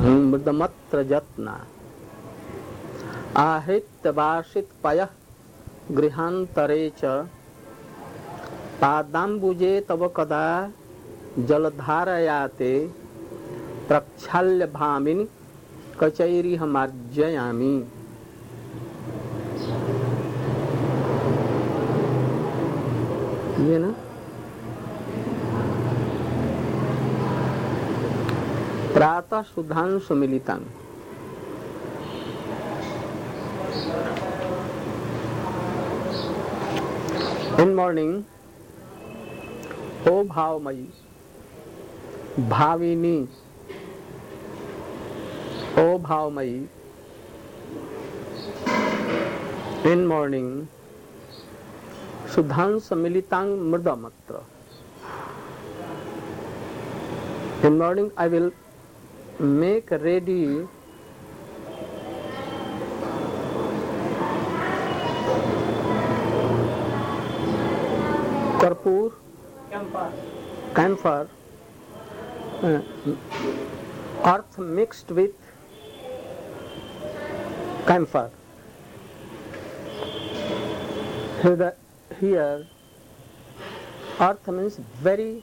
मृदमत्र जत्ना आहृत्य वासित पयः गृहांतरे च पादाम्बुजे तव कदा जलधारयाते प्रक्षाल्य भामिनि कचैरिह मार्जयामि। ये ना प्रातः Sudhanshu मिलितं in morning, O भावमयी Bhavini, O भावमयी, in morning, Sudhansh मिलितांग मृदमत्र. In morning I will make ready कर्पूर, camphor, earth mixed with camphor. Here earth means very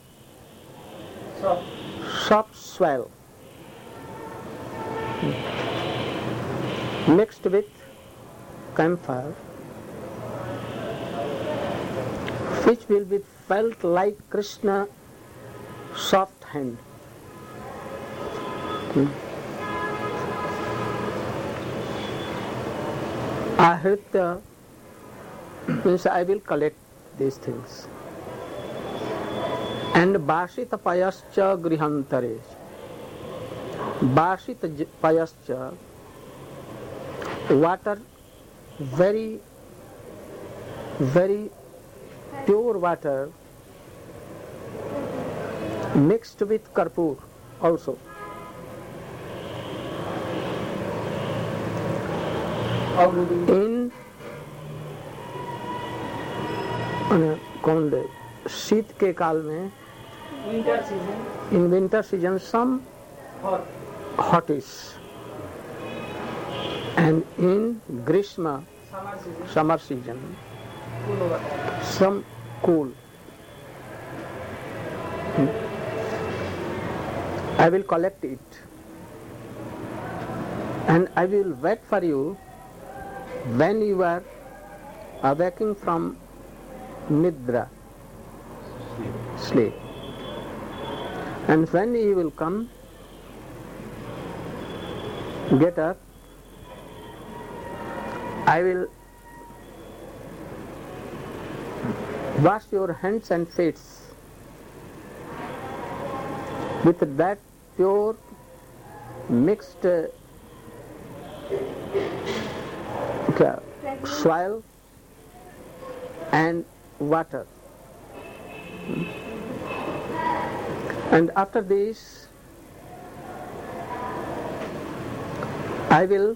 soft soil mixed with camphor, which will be felt like Krishna soft hand. Ahritya means I will collect these things. And Bashita payascha grihantare. Bashita payascha, water, very pure water mixed with karpur also. In शीत के काल में, in winter season some hottish, and in grishma summer season some cool. I will collect it and I will wait for you when you are awaking from nidra, sleep, and when you will come, get up, I will wash your hands and feet with that pure mixed soil and water. And after this, I will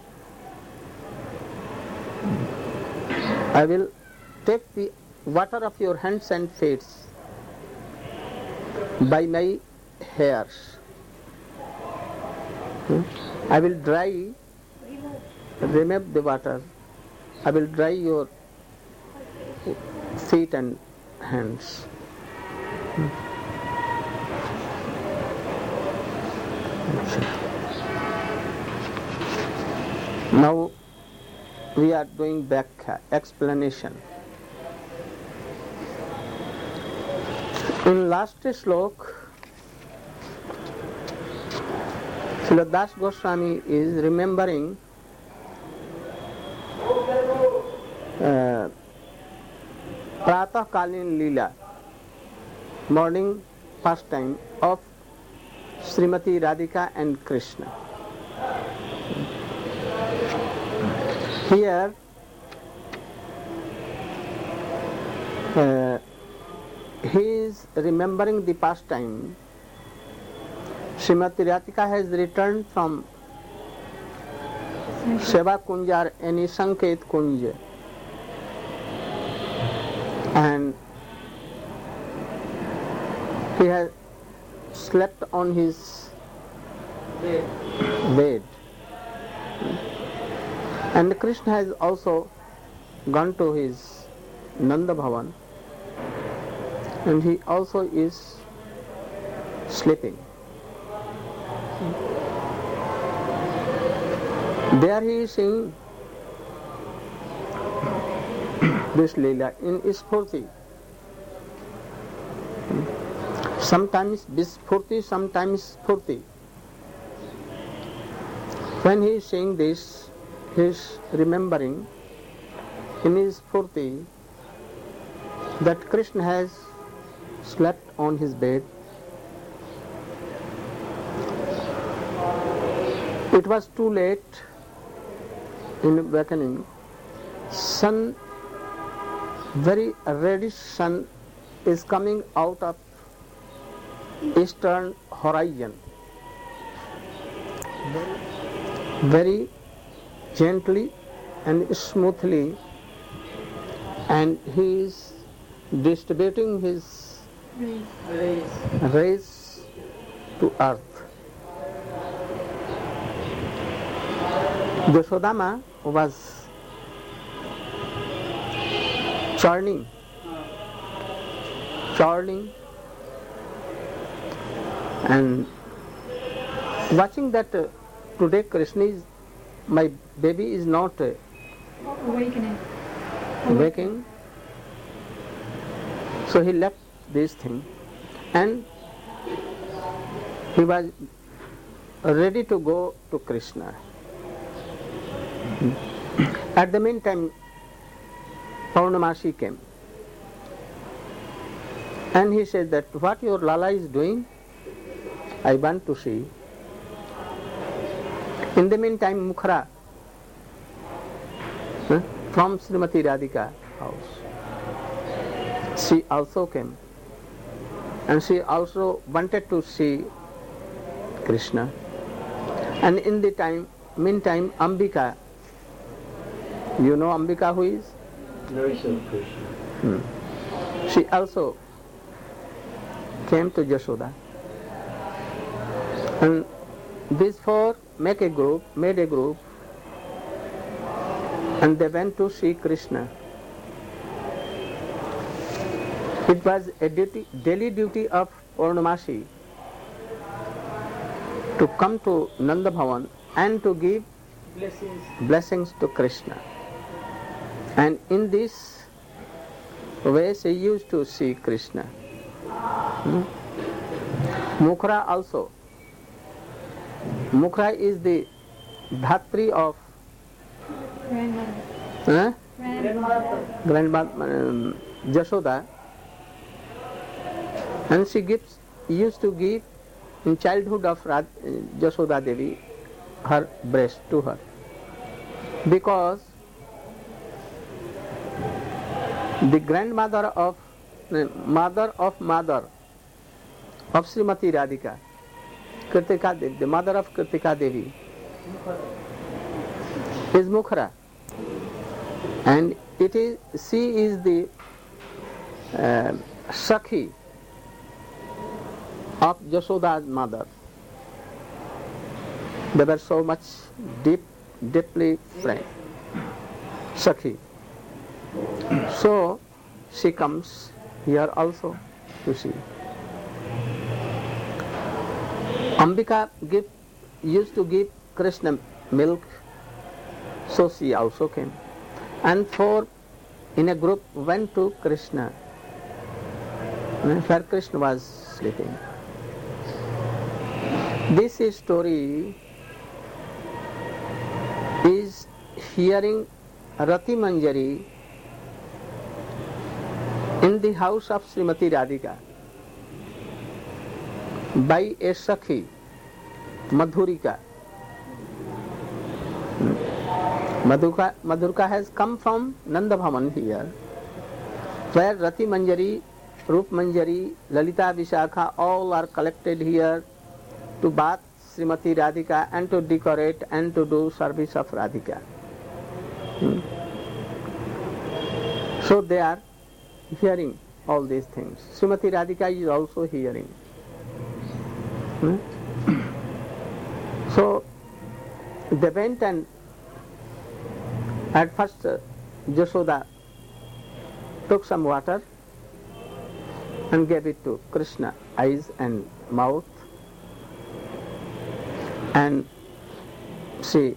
take the water of your hands and feet by my hairs. I will remove the water. I will dry your feet and hands. Now we are doing back explanation. In last slok, Srila Das Goswami is remembering Pratah Kalin Leela, morning pastime of Srimati Radhika and Krishna. Here he is remembering the pastime. Srimati Radhika has returned from Seva Kunja or any Sanket Kunja, and he has slept on his Ved. And Krishna has also gone to his Nanda Bhavan, and he also is sleeping. There he is seeing this Leela in Spurti. Sometimes Vispurti, sometimes Spurti. When he is saying this, he is remembering in his Spurti that Krishna has slept on his bed. It was too late in awakening. Sun, very reddish sun is coming out of eastern horizon. Very gently and smoothly, and he is distributing his rays to earth. Yashodama was churning, and watching that today Krishna is, my baby is not waking, so he left this thing and he was ready to go to Krishna. At the meantime, Purnamasi came and he said that what your Lala is doing, I want to see. In the meantime, Mukhara from Srimati Radhika house, she also came and she also wanted to see Krishna. And in the meantime, Ambika, you know Ambika who is? Nurse of Krishna. She also came to Yashoda. And these four made a group, and they went to see Krishna. It was a daily duty of Purnamasi to come to Nanda Bhavan and to give blessings to Krishna. And in this way she used to see Krishna. Mukhara also. Mukhara is the Dhatri of grandmother Yashoda, and she used to give in childhood of Yashoda Devi her breast to her, because the grandmother of mother of Srimati Radhika, Kritika Devi, the mother of Kritika Devi, is Mukhara, and she is the Sakhi of Yashoda's mother. They were so much deeply friend, Sakhi. So she comes here also to see. Ambika used to give Krishna milk, so she also came. And four in a group went to Krishna, where Krishna was sleeping. This story is hearing Rati Manjari in the house of Srimati Radhika by a Sakhi, Madhurika. Madhurika has come from Nanda Bhavan here, where Rati Manjari, Rup Manjari, Lalita Vishakha, all are collected here to bath Srimati Radhika and to decorate and to do service of Radhika. So they are hearing all these things. Srimati Radhika is also hearing. So they went, and at first Jashoda took some water and gave it to Krishna, eyes and mouth, and she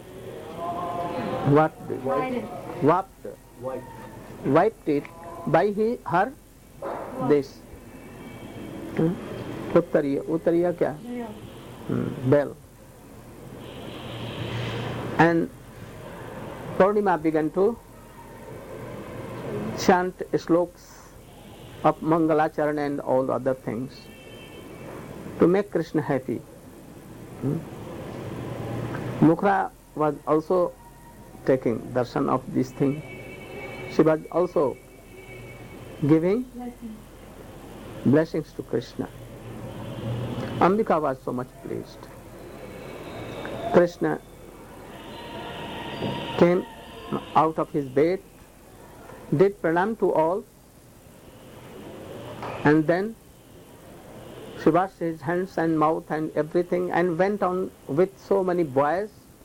wiped it by her this uttariya kya? Bell. And Purnima began to chant sloks of Mangalacharana and all other things to make Krishna happy. Mukhra was also taking darshan of this thing. She was also giving blessings to Krishna. Ambika was so much pleased. Krishna came out of his bed, did pranam to all, and then she washed his hands and mouth and everything, and went on with so many boys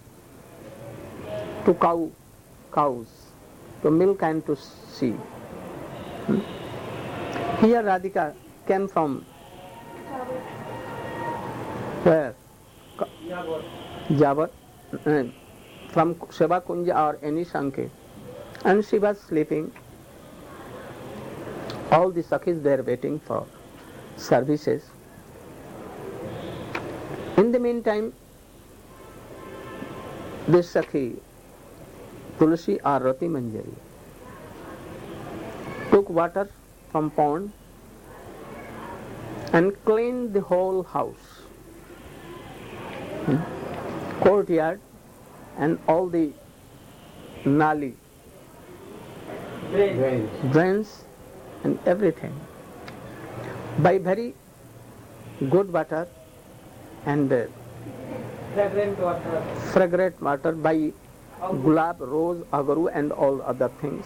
to cows, to milk and to see. Here Radhika came from where? Jabat, from Seva Kunja or any Sankhe, and she was sleeping. All the Sakhis there waiting for services. In the meantime, this Sakhi, Tulsi or Rati Manjari, took water from pond and cleaned the whole house, courtyard and all the nali, drains and everything by very good water and fragrant water by gulab, rose, agaru and all other things,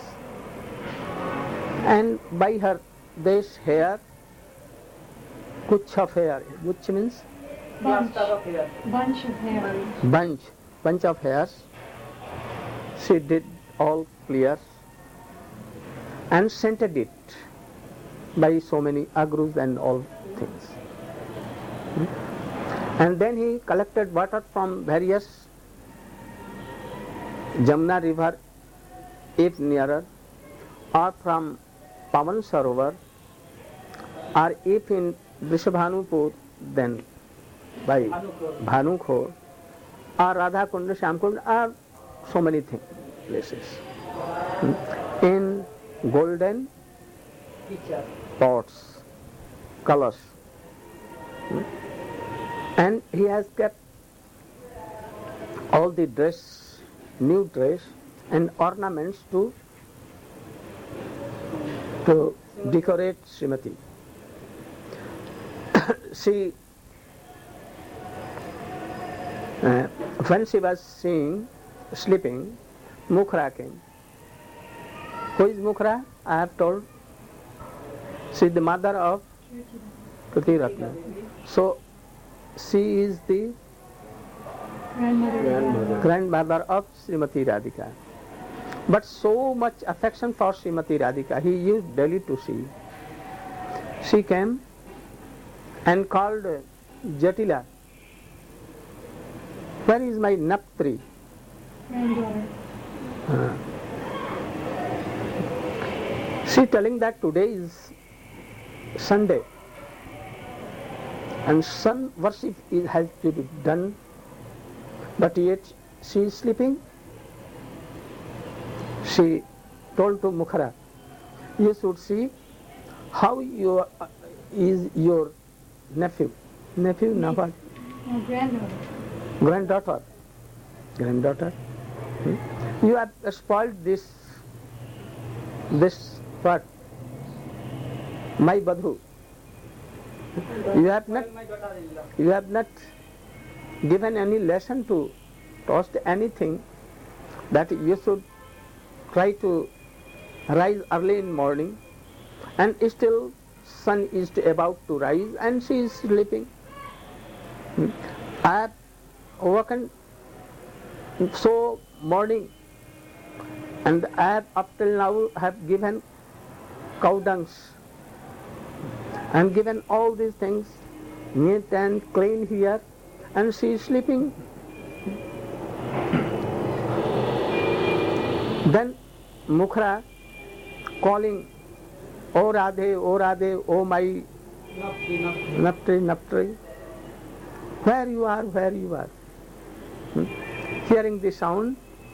and by her this hair, kuch of hair, which means bunch of hair. Bunch of hairs, she did all clear and scented it by so many agrus and all things. And then he collected water from various Jamna river if nearer, or from Pavan Sarovar, or if in Vrishabhanupur, then by Bhanukhor, or Radha Kunda, Shyamkund, or so many places. In golden pots, colors. And he has kept all the dress, new dress and ornaments to decorate Srimati. She, when she was sleeping, Mukhra came. Who is Mukhra? I have told. She is the mother of Kruti Ratna. So, she is the grandmother of Srimati Radhika. But so much affection for Srimati Radhika, he used daily to see. She came and called Jatila, where is my Naptri? Granddaughter. She telling that today is Sunday and sun worship has to be done, but yet she is sleeping. She told to Mukhara, you should see how is your nephew, Navad, Granddaughter. granddaughter. You have spoiled this what? My Badhu. You have not given any lesson to toast anything, that you should try to rise early in morning, and still sun is about to rise and she is sleeping. I have awakened so morning, and I have up till now have given cow dungs and given all these things neat and clean here, and she is sleeping. Then Mukhra calling, "O Radhe, O my Naptri, where you are, where you are." Hearing the sound,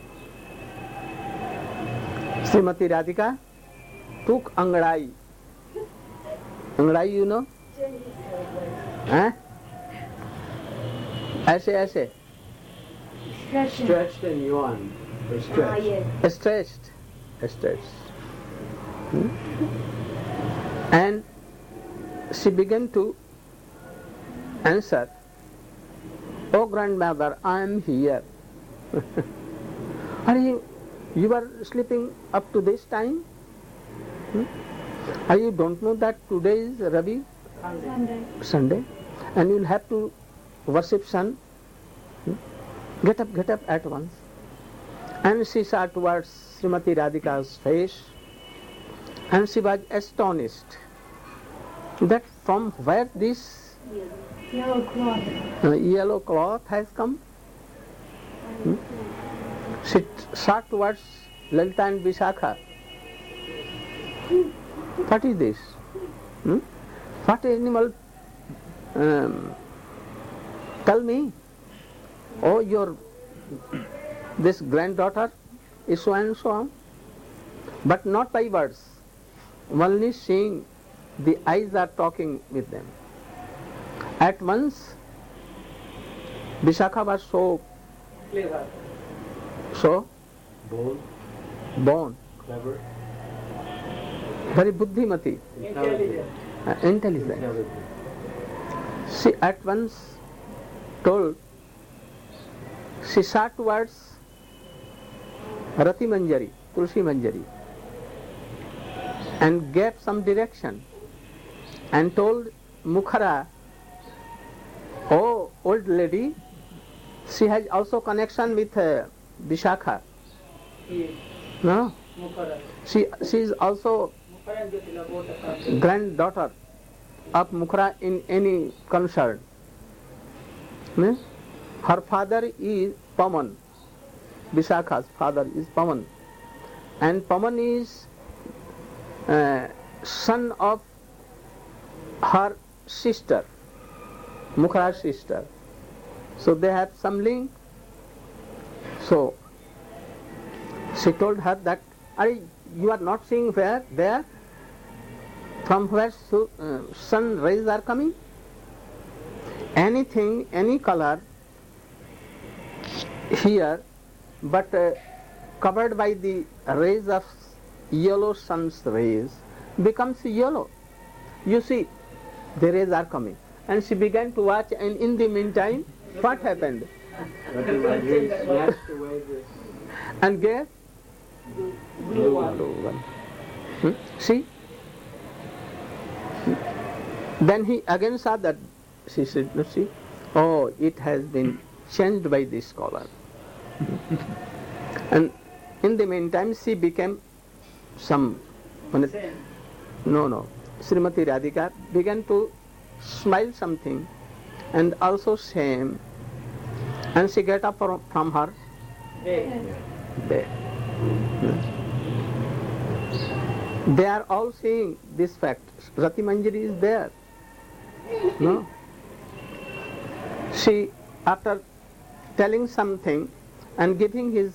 Srimati Radhika took Angadai. Angadai, you know? ऐसे Stretched and yawned. Or stretched. Stretched. And she began to answer, "Oh grandmother, I am here." Are you are sleeping up to this time? Are you don't know that today is Ravi? Sunday. And you'll have to worship sun. Get up at once. And she saw towards Srimati Radhika's face, and she was astonished that from where this yellow cloth has come. She saw towards Lalita and Vishakha. What is this? What animal? Tell me. Oh, this granddaughter is so and so. But not by words. Only seeing, the eyes are talking with them. At once, Vishakha was so born, clever, very buddhimati, intelligent. She at once told, she saw towards Rati Manjari, Tulsi Manjari, and gave some direction and told Mukhara, "Oh, old lady, she has also connection with Vishakha." No? She is also granddaughter of Mukhara in any concern. Her father is Paman. Vishakha's father is Paman. And Paman is son of her sister, Mukhara's sister. So they have some link. So she told her that, "You are not seeing where? There? From where sun rays are coming? Anything, any color here, but covered by the rays of yellow sun's rays, becomes yellow. You see, the rays are coming." And she began to watch, and in the meantime, what happened? Snatched away this And gave blue one. See? Then he again saw that. She said, "No, see, oh, it has been changed by this scholar." And in the meantime, she became some. No. Srimati Radhika began to smile something, and also shame. And she got up from her bed. They are all seeing this fact. Rati Manjari is there. No? She, after telling something and giving his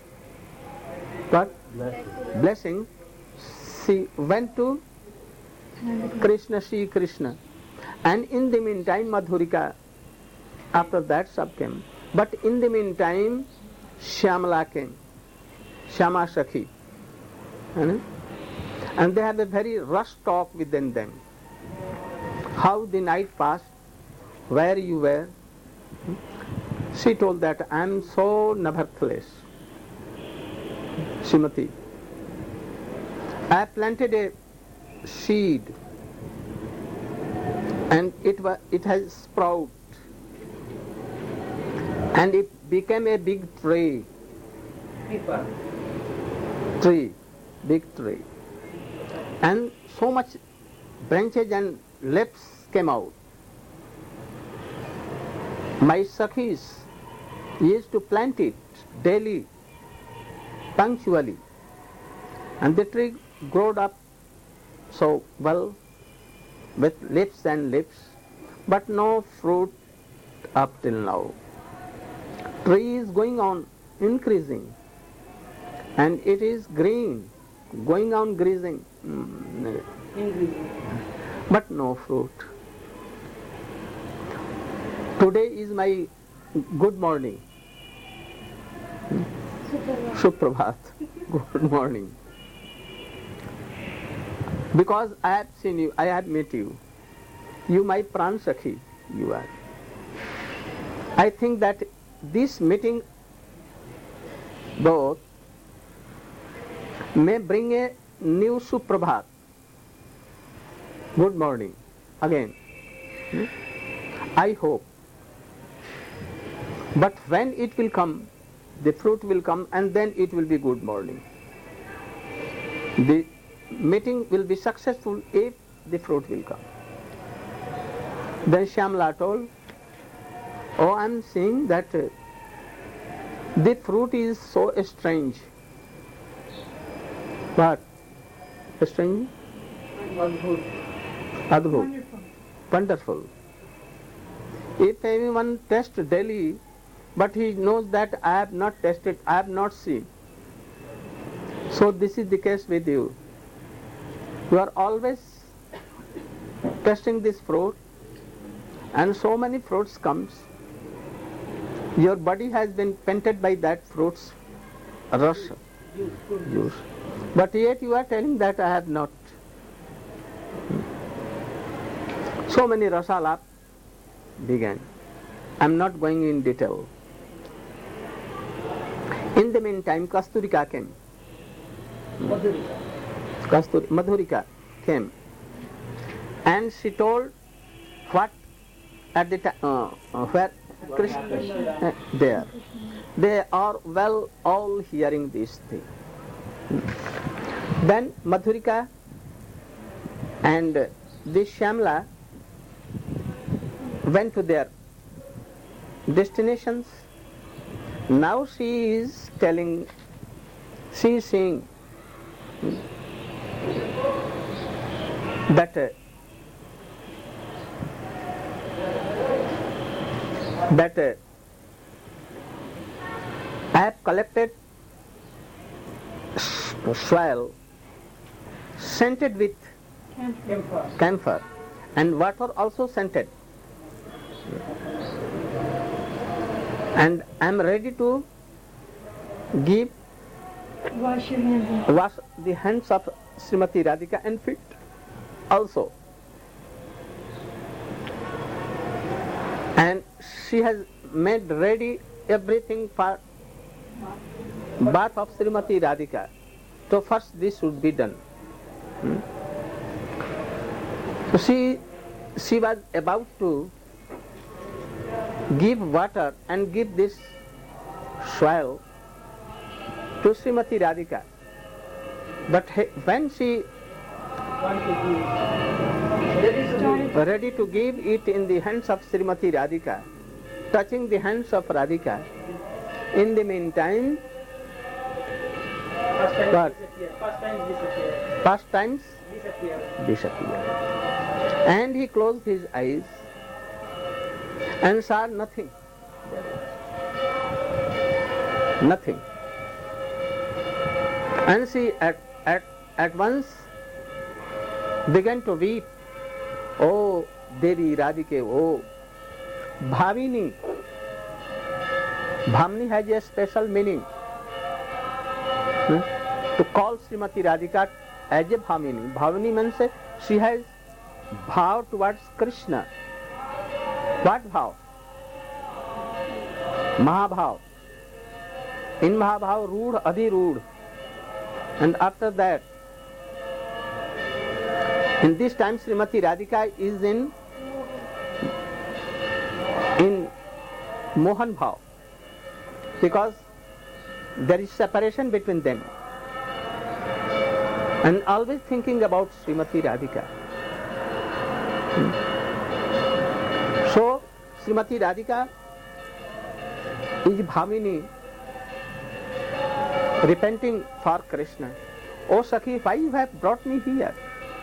blessing, she went to Krishna, Shri Krishna. And in the meantime, Madhurika, after that sub came. But in the meantime, Shyamala came, Shyama Sakhi. And they had a very rush talk within them. How the night passed, where you were. She told that, "I am so nevertheless, Srimati. I planted a seed, and it has sprouted. and it became a big tree. People. Big tree. And so much branches and leaves came out. My Sakhis used to plant it daily, punctually, and the tree growed up so well with leaves and leaves, but no fruit up till now. Tree is going on increasing, and it is green, going on increasing, but no fruit. Today is my good morning. Suprabhat. Good morning. Because I have seen you, I have met you. You my Pran Sakhi, you are. I think that this meeting both may bring a new Suprabhat. Good morning again. I hope. But when it will come, the fruit will come, and then it will be good morning. The meeting will be successful if the fruit will come. Then Shyamala told, oh, I am seeing that the fruit is so strange. What? Strange? Adbhut. Wonderful. If anyone tests daily, but he knows that I have not tested, I have not seen. So this is the case with you. You are always testing this fruit, and so many fruits comes. Your body has been painted by that fruit's rasa, juice. But yet you are telling that I have not. So many rasalap began. I am not going in detail. In the meantime, Kasturika came. Madhurika came. And she told what at the time, where Krishna, there. They are well all hearing this thing. Then Madhurika and this Shyamala went to their destinations. Now she is telling, she is saying that I have collected soil scented with camphor and water also scented, and I am ready to give Wash your hands. wash the hands of Srimati Radhika and feet also. And she has made ready everything for bath of Srimati Radhika. So first this should be done. So she was about to give water and give this soil to Srimati Radhika. But when she ready to give it in the hands of Srimati Radhika, touching the hands of Radhika, in the meantime, past times disappeared. And he closed his eyes and saw nothing. Nothing. And she at once began to weep. Oh, Devi Radhike, oh, Bhavini. Bhavini has a special meaning. To call Srimati Radhika as a Bhavini. Bhavini means she has bhav towards Krishna. What bhav? Mahabhav. In Mahabhav, Rood, Adhi Rood. And after that, in this time Srimati Radhika is in Mohan Bhav. because there is separation between them, and always thinking about Srimati Radhika. So Srimati Radhika is Bhamini repenting for Krishna. Oh Sakhi, why you have brought me here?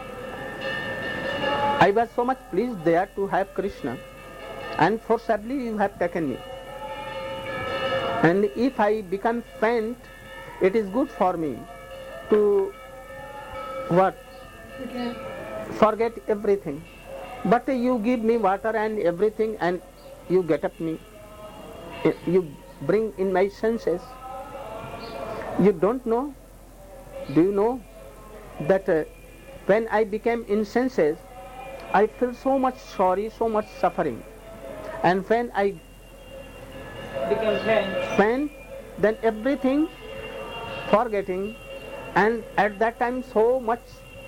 I was so much pleased there to have Krishna, and forcibly you have taken me. And if I become faint, it is good for me to what? Forget everything. But you give me water and everything, and you get up me. You bring in my senses. You don't know? Do you know that when I became insenses, I feel so much sorry, so much suffering. And when I become faint, then everything forgetting, and at that time so much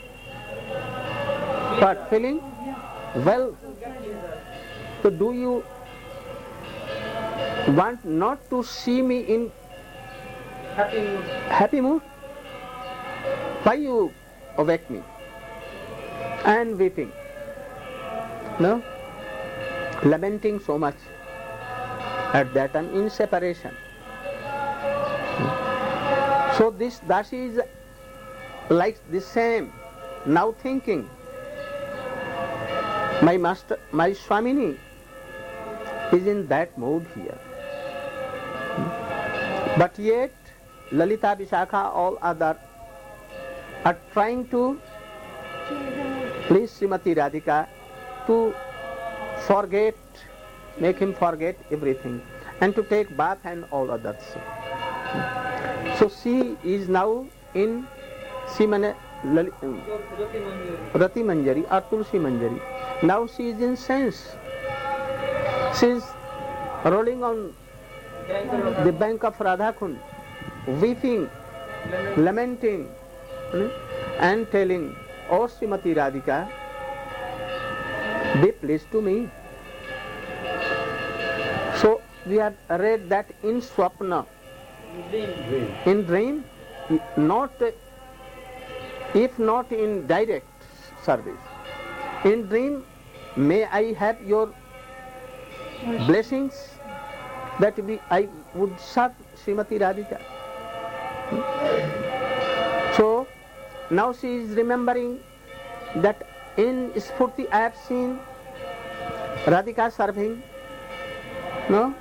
but feeling well. So do you want not to see me in happy mood? Why you awake me? And weeping. No? Lamenting so much at that time in separation. So this Dasi is like the same, now thinking, my master, my Swamini is in that mood here. But yet Lalita, Vishakha, all other are trying to please Srimati Radhika to forget, make him forget everything, and to take bath and all others. So she is now in Rati Manjari or Tulsi Manjari. Now she is in sense. She is rolling on the bank of Radhakund, weeping, lamenting, and telling, "Oh Srimati Radhika, be pleased to me." So we have read that in Swapna, in dream, not if not in direct service. In dream, may I have your blessings that I would serve Srimati Radhika. So now she is remembering that in Spurti I have seen Radhika serving. No?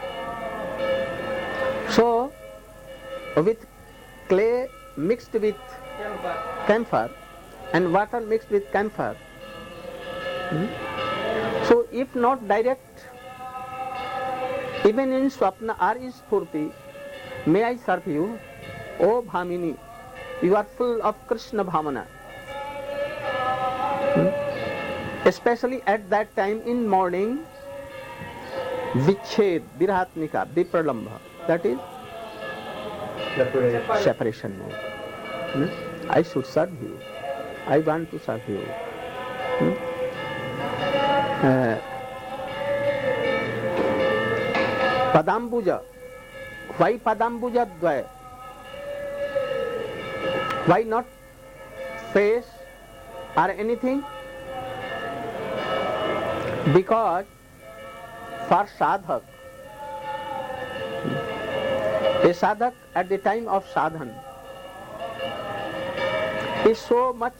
So with clay mixed with camphor and water mixed with camphor. So if not direct, even in Swapna or in Spurti, may I serve you, O Bhamini, you are full of Krishna Bhamana. Especially at that time in morning, Viched, Virahatmika, Vipralambha, that is separation mode. I should serve you. I want to serve you. Padambuja. Why Padambuja Dvaya? Why not face or anything? Because for sadhak, a sadhak at the time of sadhan is so much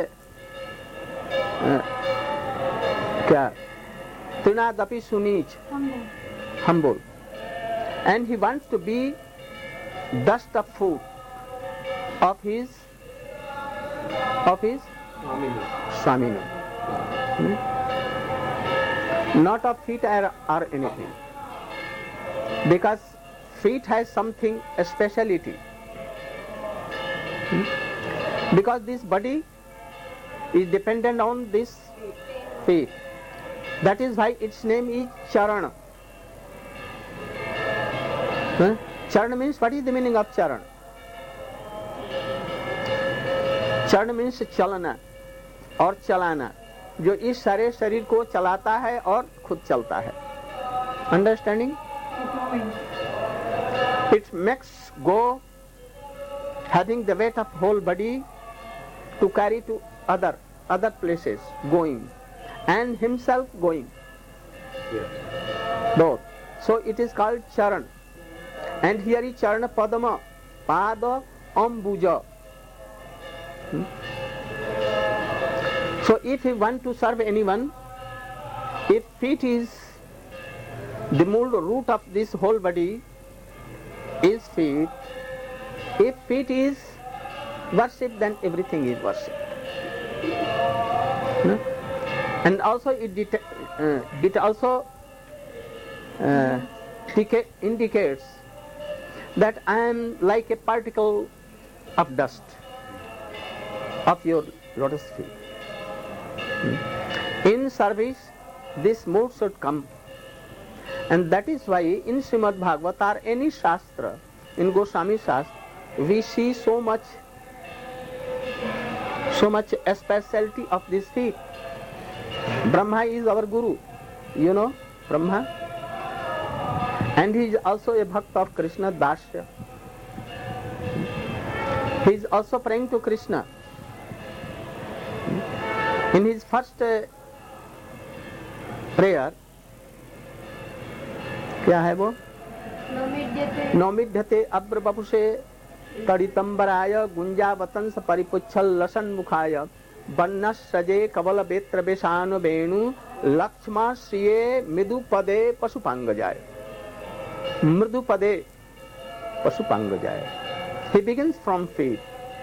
Trinadapi Sunij, humble, and he wants to be dust of foot of his Swamini. Not of feet or anything, because feet has something, a speciality. Because this body is dependent on this feet. That is why its name is Charana. Charana means, what is the meaning of Charana? Charana means chalana और चलाना, जो इस सारे शरीर को चलाता है और खुद चलता है. Understanding? It makes go having the weight of whole body to carry to other places going, and himself going. Yes. Both. So it is called charan. And here is charana padama, pada ambuja. So if you want to serve anyone, if feet is the mold root of this whole body is feet, if feet is worship, then everything is worship. And also it also indicates that I am like a particle of dust of your lotus feet. In service, this mood should come, and that is why in Srimad Bhagavad or any Shastra, in Goswami Shastra, we see so much speciality of these feet. Brahma is our Guru, you know Brahma, and he is also a Bhakt of Krishna, Dasya. He is also praying to Krishna. In his first prayer, क्या है वो? नौमिध्यते अब्र बपुषे तड़ितंबराय गुंजावतंस परिपुच्छल लसन मुखाय वन्नसजे कवल बेत्र बेशान वेणु Laxma श्रिये मृदुपदे पशुपांगजाय. मृदुपदे पशुपांगजाय. He begins from feet.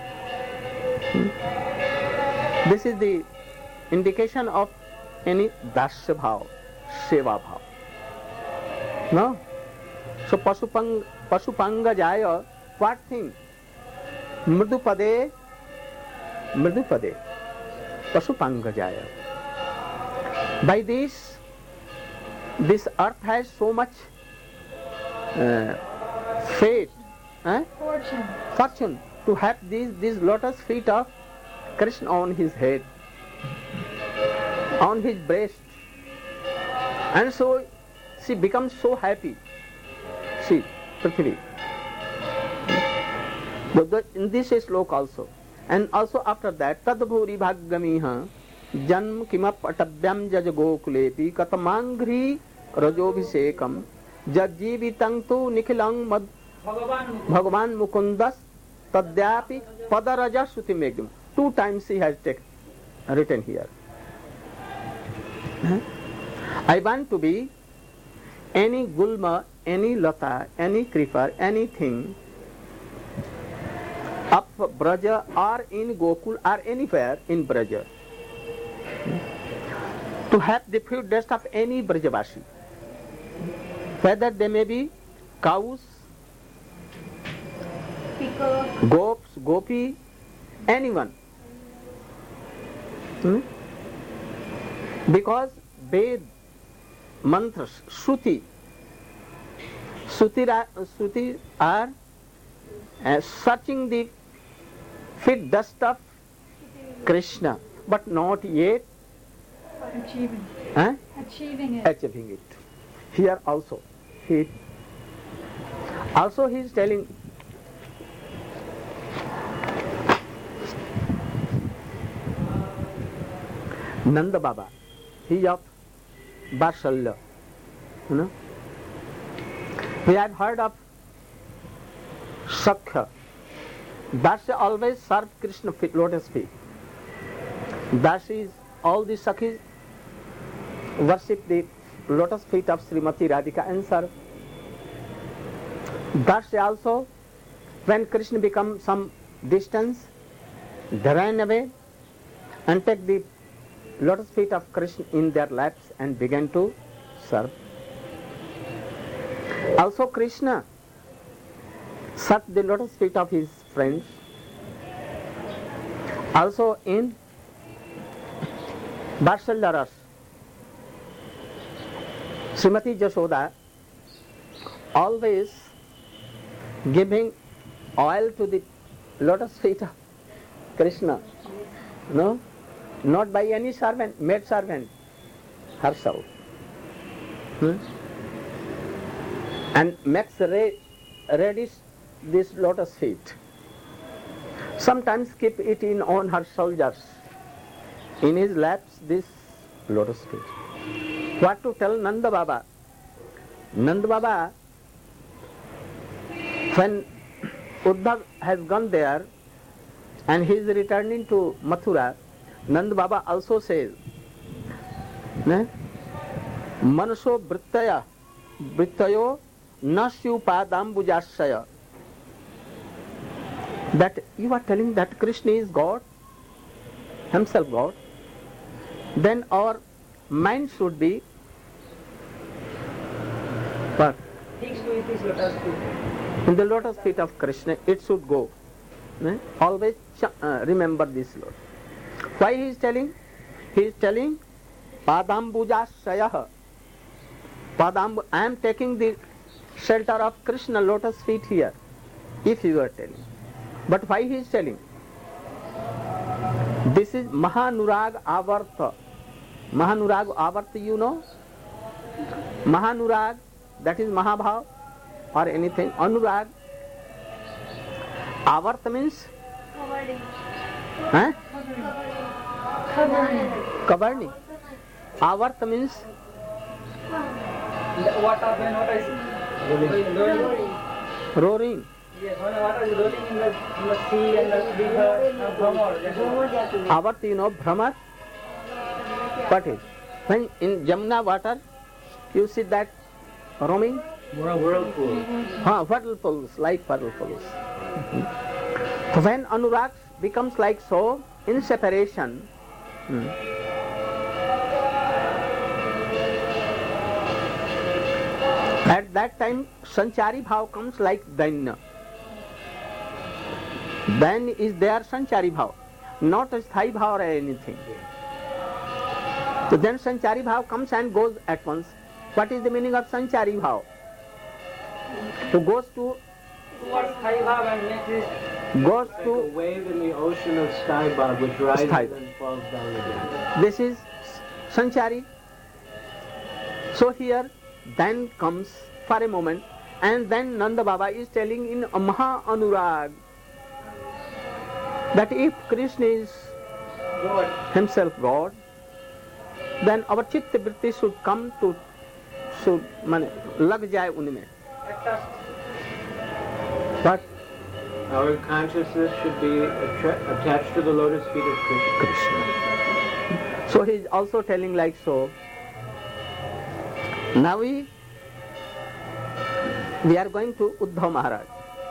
This is the indication of any dasya bhav, seva bhav. No? So Pasupangajaya, what thing? Mridupade, Pasupangajaya. By this earth has so much fate, fortune to have these lotus feet of Krishna on his head, on his breast, and so she becomes so happy. See, Prithvi. In this sloka also, and also after that, Tadbhuri Bhagamiha Janm Kimap Atabyam Jajagokulepi Katamangri Rajobhisekam Jajjivitang tu Nikhilang Mad Bhagavan Mukundas Tadyapi Padaraja Suti Megdum. 2 times he has written here. I want to be any gulma, any lata, any creeper, anything of Braja or in Gokul or anywhere in Braja, to have the few dust of any Brajavashi, whether they may be cows, gops, gopi, anyone. Because Ved, mantras, Shruti are searching the fit dust of Krishna, but not yet achieving it. Here also, he is telling Nanda Baba, he is of Varsalya. You know? We have heard of Sakya. Dasya always serve Krishna feet, lotus feet. Dasis, all the Sakhis worship the lotus feet of Srimati Radhika and serve. Dasya also, when Krishna becomes some distance, they ran away and take the lotus feet of Krishna in their laps and began to serve. Also Krishna served the lotus feet of his friends. Also in Varsalya Ras, Srimati Jashoda always giving oil to the lotus feet of Krishna. No? Not by any servant, maid servant, herself. And makes reddish this lotus feet. Sometimes keep it in on her shoulders. In his laps, this lotus feet. What to tell Nanda Baba? Nanda Baba, when Uddhav has gone there and he is returning to Mathura, Nanda Baba also says, Manasho Vrittayo Nasyu Padambujashaya. That you are telling that Krishna is God, himself God, then our mind should be what? In the lotus feet of Krishna, it should go. Always remember this Lord. Why he is telling? He is telling Padambujashaya. I am taking the shelter of Krishna lotus feet here, if you are telling. But why he is telling? This is Mahanurag Avarta. Mahanurag Avarta, you know? Mahanurag, that is Mahabhav or anything. Anurag. Avarta means? Kavarni. Avarta means? Water, when water is roaring. Yes, when water is rolling in the sea and the river, Bhramar. Avarta, you know, Bhramar? What is? When in Jamuna water, you see that roaming? Whirlpool. Whirlpools, like whirlpools. When Anurag becomes like so, in separation, at that time, Sanchari Bhav comes like Danya. Then is there Sanchari Bhav, not a Sthai Bhav or anything. So then Sanchari Bhav comes and goes at once. What is the meaning of Sanchari Bhav? So goes to Towards Sthai Bhav and makes it goes Like to a wave in the ocean of sky bhav which rises Sthai. and falls down again. this is Sanchari. So here then comes for a moment, and then Nanda Baba is telling in Maha Anurag that if Krishna is God. himself God, then our chitta vritti should come to, should lag jaye unme. But Our consciousness should be attached to the lotus feet of Krishna. Krishna. So he is also telling like so. Now we are going to Uddhav Maharaj.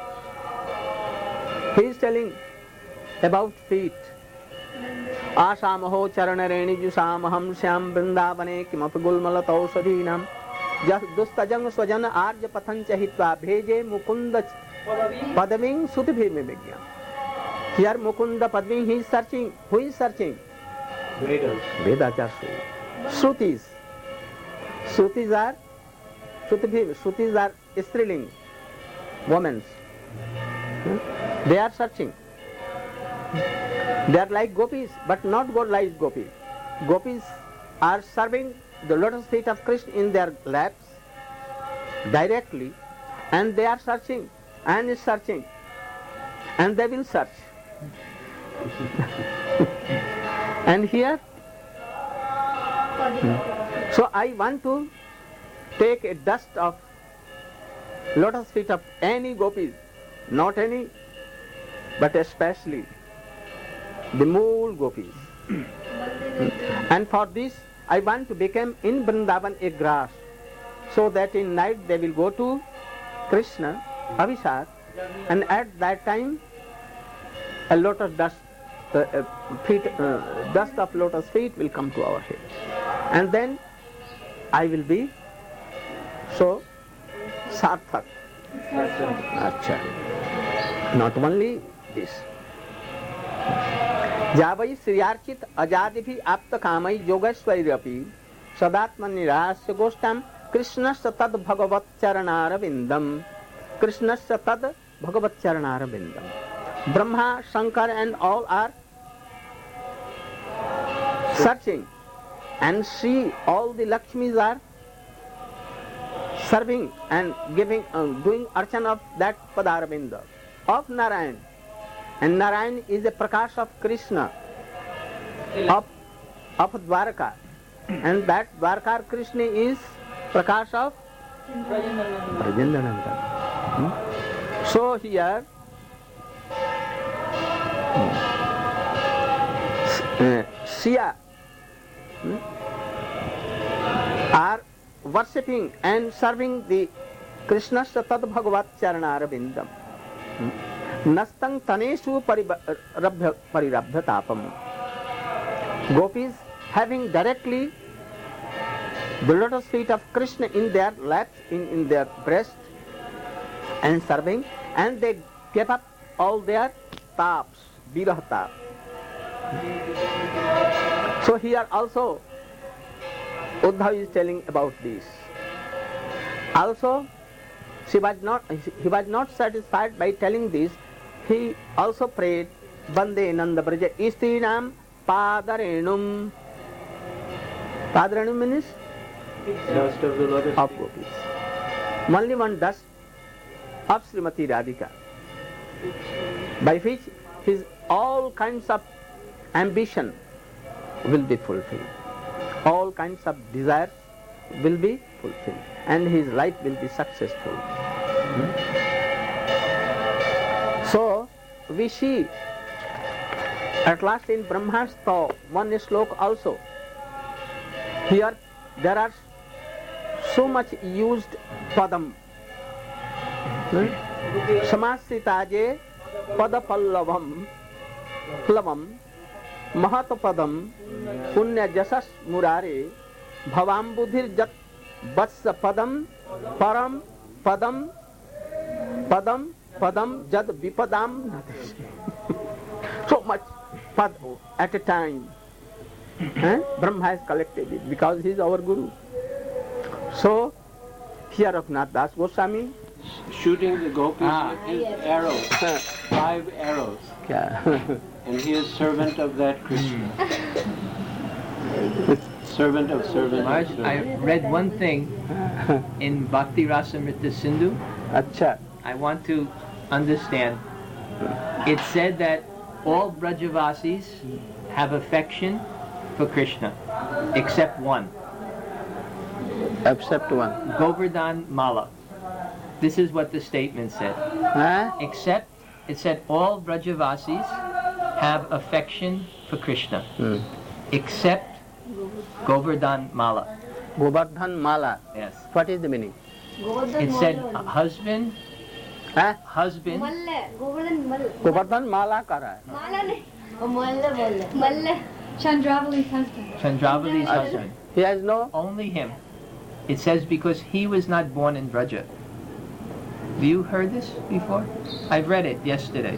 He is telling about feet. Asamaho charanareni jusamaham syam vrindavane kimapi gulmalatau sadhinam dustajang swajan arja pathan chahitva bheje mukunda padaming sutibhime vigya. Here Mukunda Padming, he is searching. Who is searching? Vedas. Vedas are Shrutis. Shrutis are Shrutis are Striling, women. They are searching. They are like gopis, but not God like gopis. Gopis are serving the lotus feet of Krishna in their laps directly, and they are searching and searching, and they will search. And here, so I want to take a dust of lotus feet of any gopis, not any, but especially the Mool gopis. And for this, I want to become in Vrindavan a grass, so that in night they will go to Krishna, Abhishek, and at that time a lotus dust, dust of lotus feet will come to our head, and then I will be so sarthak. Acha. Not only this. जावई श्रियार्चित अजादि भी आप्त कामई योगेश्वरपि सदात्म निरास्य गोष्ठम कृष्णस्य तद भगवत चरणारविंदम कृष्णस्य तद भगवत चरणारविंदम. Brahma, Shankar and all are searching, and see all the Lakshmis are serving and giving, doing archan of that Padaravinda of Narayan. And Narayan is a prakash of Krishna, of Dwarka. And that Dwarka Krishna is prakash of Brajendananda. So here, Shia are worshipping and serving the Krishna Tad Bhagavat Charana Arvindam. Nastang Taneshu Parirabhya Tapam. Gopis having directly the lotus feet of Krishna in their laps, in their breast, and serving, and they kept up all their taps, virah tap. So here also Uddhav is telling about this. Also, he was not satisfied by telling this. He also prayed, Bande Nanda Braja Istrinam Padarenum. Padarenum means Dust of the lotus of feet. gopis. Only one dust of Srimati Radhika, by which his all kinds of ambition will be fulfilled. All kinds of desires will be fulfilled, and his life will be successful. So we see at last in Brahmastha one slok also. Here there are so much used padam. Samasritaje padapallavam plavam mahatapadam punya jasas murare bhavam buddhir jat vatsa padam param padam padam padam jad vipadam. So much pad at a time. Brahma has collected it because he is our Guru. So here Raghunath Das Goswami Shooting the gopis with his arrows, 5 arrows. And he is servant of that Krishna. Servant of servant. Maharaj, of I servant. read one thing in Bhakti Rasamrita Sindhu. Acha. I want to understand. It said that all Brajavasis have affection for Krishna, except one, Except one. Govardhan Mala. This is what the statement said. Except, it said all Brajavasis have affection for Krishna, except Govardhan Mala. Govardhan Mala. Yes. What is the meaning? It said husband, husband. Govardhan Mala ka raha hai. Chandravali's husband. Chandravali's husband. He has no. Only him. It says because he was not born in Braja. Have you heard this before? I read it yesterday.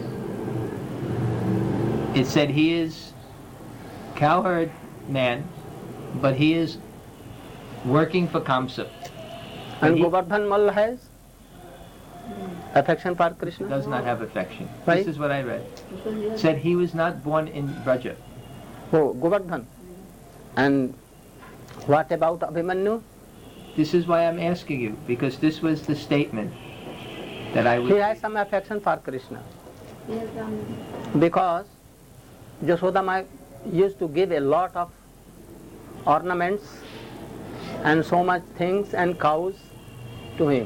It said he is cowherd man, but he is working for Kamsa. And Govardhan Malla has affection for Krishna? Does not have affection. Right. This is what I read. It said he was not born in Braja. Oh, Govardhan. And what about Abhimanyu? This is why I'm asking you, because this was the statement that I He would... has some affection for Krishna. Because Yashoda used to give a lot of ornaments and so much things and cows to him.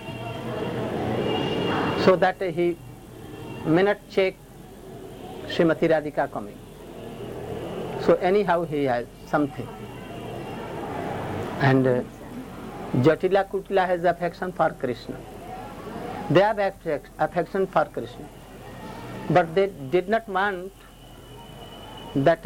So that he minute check Srimati Radhika coming. So anyhow he has something. And Jatila Kutila has affection for Krishna. They have affection for Krishna. But they did not want that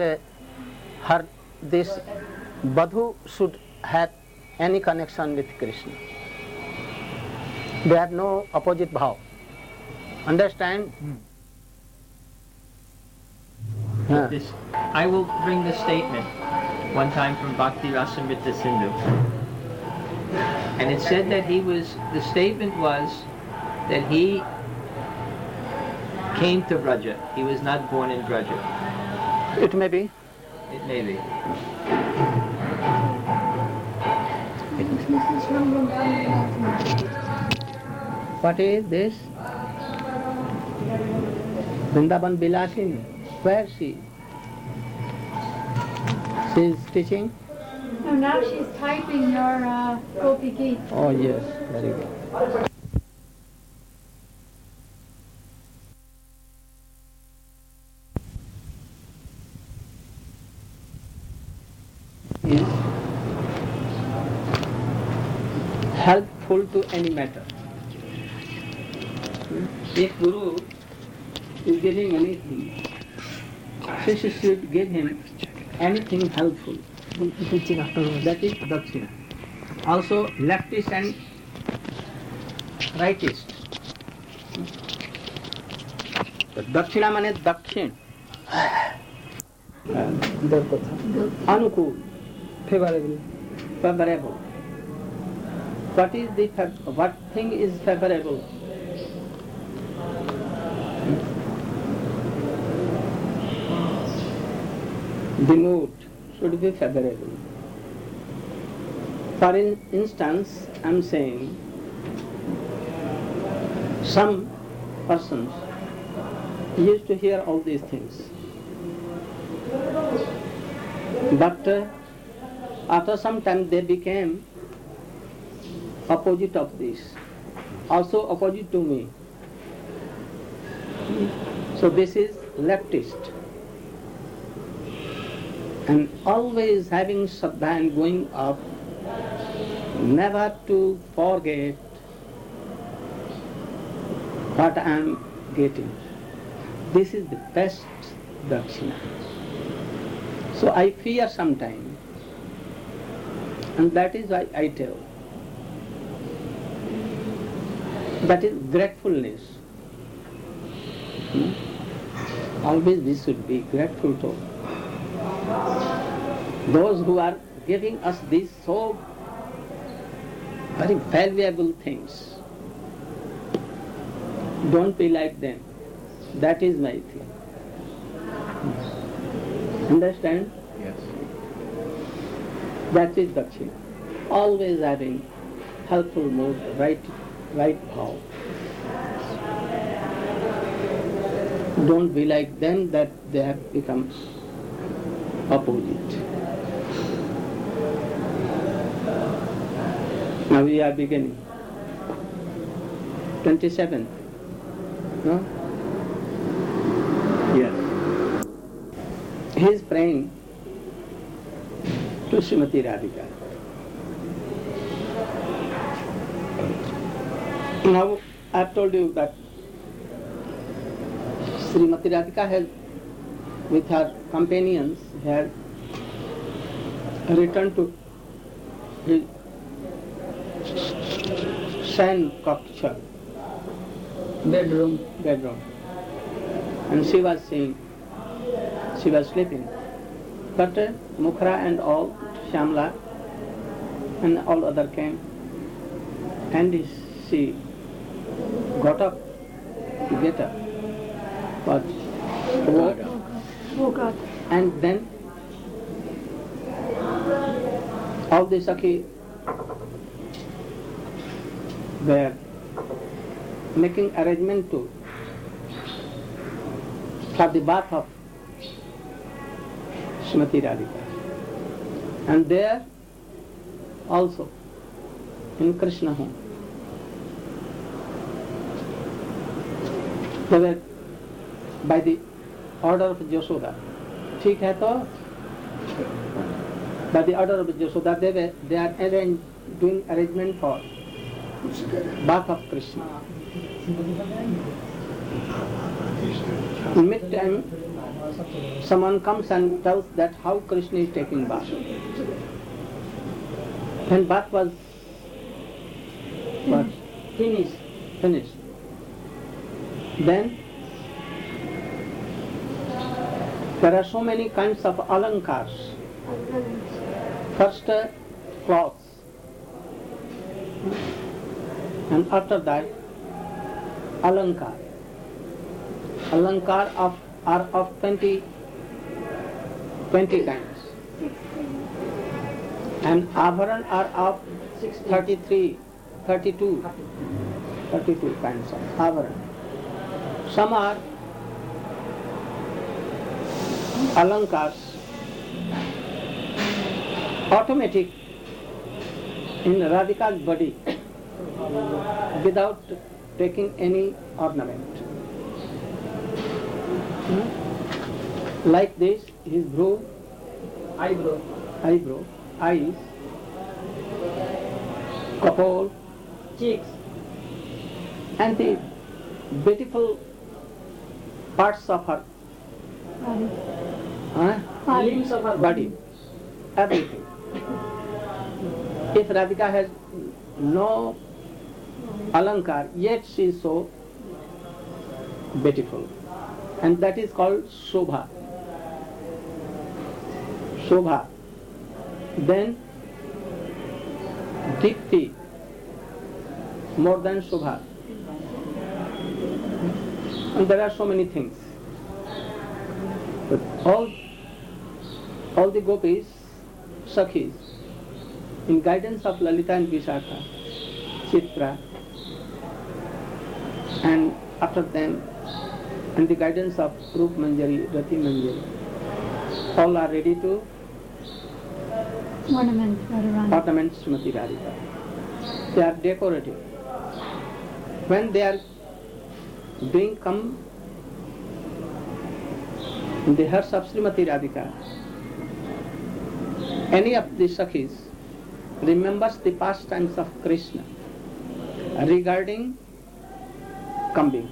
this Badhu should have any connection with Krishna. They have no opposite bhav. Understand? This, I will bring the statement one time from Bhakti Rasamrita Sindhu. And it said that the statement was that he came to Braja. He was not born in Braja. It may be. It may be. What is this? Vrindavan Bilasini. Where she? She is teaching? No, now she's typing your Gopi Geet. Oh yes, very good. Is helpful to any matter. If Guru is giving anything, Shishya should give him anything helpful. That is Dakshina. Also leftist and rightist. Dakshina means Dakshin. Anukul. Favorable. What thing is favorable? The mood should be favorable. For instance, I am saying some persons used to hear all these things, but after some time they became opposite of this, also opposite to me. So this is leftist. And always having Shraddha and going up, never to forget what I am getting. This is the best Dakshina. So I fear sometimes, and that is why I tell. That is gratefulness. Always we should be grateful to those who are giving us these so very valuable things. Don't be like them. That is my thing. Understand? Yes. That is Dakshina. Always having helpful mood, right bhav. Don't be like them that they have become opposite. Now we are beginning. 27th. No? Yes. He is praying to Srimati Radhika. Now I have told you that Srimati Radhika has, with her companions, had returned to his Sen Kaksha bedroom, and she was saying, she was sleeping. But Mukhra and all, Shamla and all other came, and she got up, get up, but woke up, and then all the Sakhi were making arrangement for the bath of Srimati Radhika. And there also in Krishna home they were by the order of Yashoda. ठीक है तो by the order of Yashoda they are doing arrangement for bath of Krishna. In mid-time, someone comes and tells that how Krishna is taking bath. When bath was finished, then there are so many kinds of alankars. First, clothes, and after that, alankar. Alankar are of 20 kinds, and abharan are of 33, 32 kinds of avaran. Some are alankars, automatic in Radhika's body without taking any ornament. Like this, his brow, eyebrow, eyes, kapol, cheeks, and the beautiful parts of her limbs of her body, everything. If Radhika has no alankar, yet she is so beautiful, and that is called Shobha. Shobha. Then Dikti, more than Shobha. And there are so many things. But all the gopis, Sakhis, in guidance of Lalita and Vishakha, Chitra, and after them, and the guidance of Rup Manjari, Rati Manjari, all are ready to ornament Srimati Radhika. They are decorative. When they are being come in the hearts of Srimati Radhika, any of the Sakhis remembers the pastimes of Krishna regarding kambing.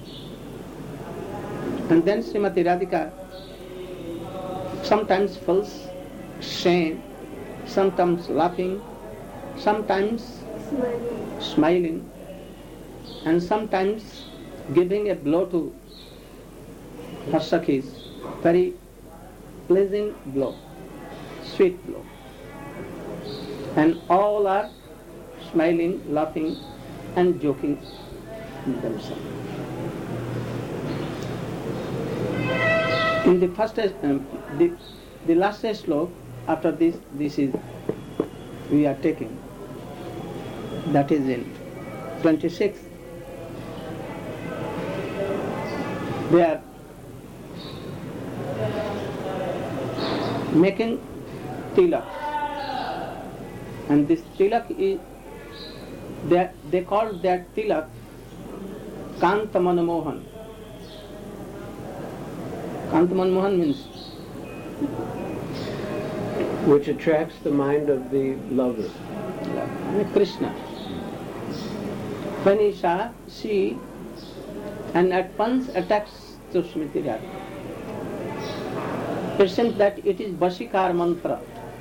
And then Srimati Radhika sometimes feels shame, sometimes laughing, sometimes smiling, and sometimes giving a blow to her Sakhis, very pleasing blow, sweet blow. And all are smiling, laughing, and joking themselves. In the first, the last sloka, after this is we are taking. That is in 26. They are making tilak, and this tilak is they call that tilak Kanta Manomohan. Kanta Manomohan means which attracts the mind of the lover. Krishna. When he saw, she and at once attacks to Srimati Radhika. It seems that it is Vashikar mantra.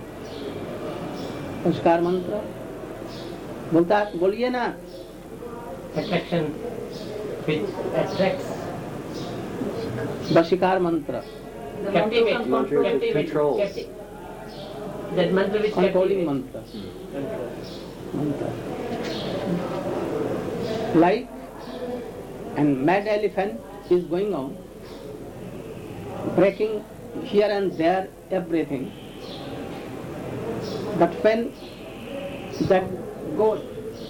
Vashikar mantra? बोलिए ना. Attraction which attracts. Vashikar mantra. Captivate. Controls. That mantra which Controlling mantra. Like and mad elephant is going on, breaking here and there everything. But when that goat,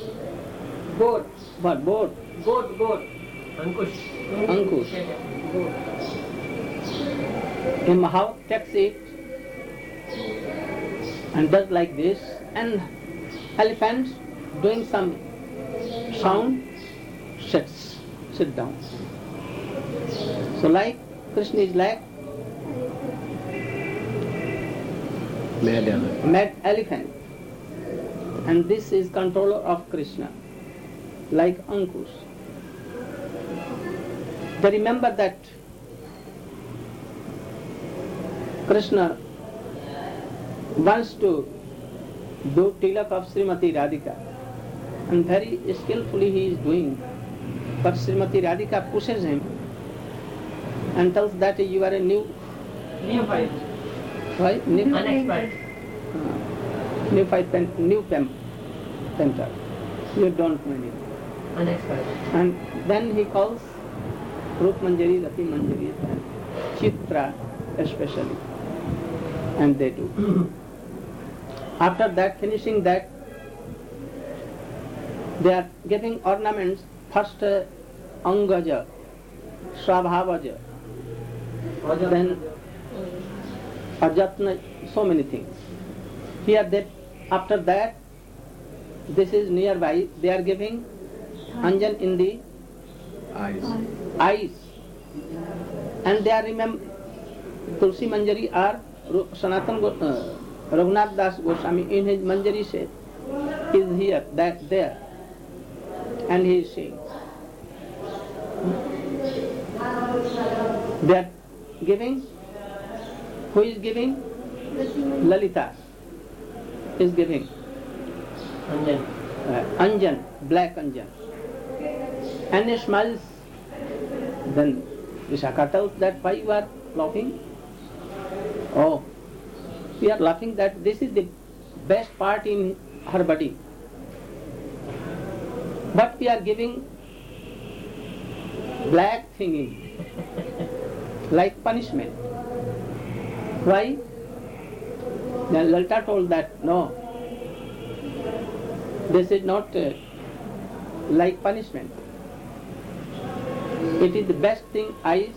Ankush, in Mahav takes it and does like this, and elephants doing some sound sit down. So like Krishna is like mad elephant, and this is controller of Krishna, like Ankush. They remember that Krishna wants to do tilak of Srimati Radhika, and very skillfully he is doing. But Srimati Radhika pushes him and tells that you are a neophyte. Right? Unexpert. New painter. You don't know anything. Unexpert. And then he calls Rup Manjari, Rati Manjari, and Chitra especially. And they do. After that, finishing that, They are giving ornaments, first Angaja, Swabhavaja, then Ajatna, so many things. Here they, after that, this is nearby, they are giving Anjan in the eyes. And they are Tulsi Manjari or Raghunath Das Goswami in his Manjari says, is here, that, there. And he is saying, they are giving, who is giving? Lalita is giving. Anjan, black Anjan. And he smiles. Then Vishakha tells that why you are laughing? Oh, we are laughing that this is the best part in her body. But we are giving black thingy like punishment. Why? Then Lalita told that no, this is not like punishment. It is the best thing, eyes.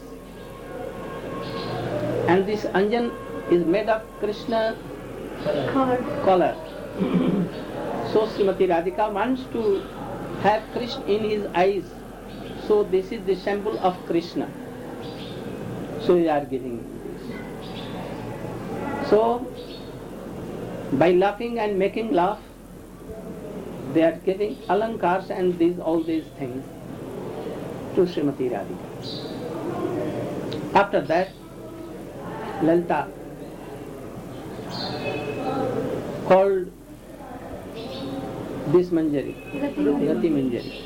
And this Anjan is made of Krishna color. So Srimati Radhika wants to have Krishna in his eyes. So this is the symbol of Krishna. So we are giving this. So by laughing and making laugh, they are giving alankars and all these things to Srimati Radhika. After that, Lalita called this Manjari, Rati Manjari,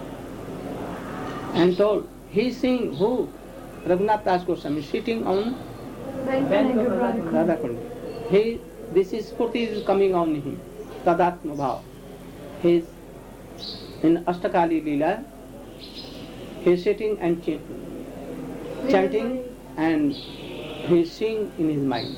and told, he is seeing who? Raghunath Das Goswami sitting on Radha Kund. This is Spurti is coming on him, Tadatma Bhav. He is in Ashtakali Leela, he is sitting and chanting, and he is seeing in his mind.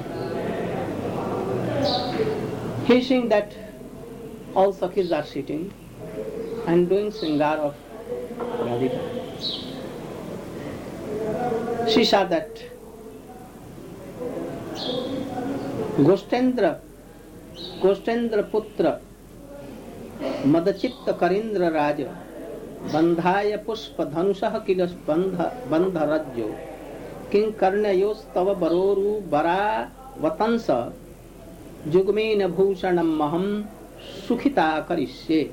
He is seeing that all Sakhis are sitting and doing Sringar of Radhika. She saw that Goshtendra Putra Madachitta Karindra Raja Bandhaya Pushpa Dhanusah Kilas Bandha Rajyo King Karnayos Tava Baroru Bara Vatansa Jugmena Bhushanam Maham Sukhita Karishye.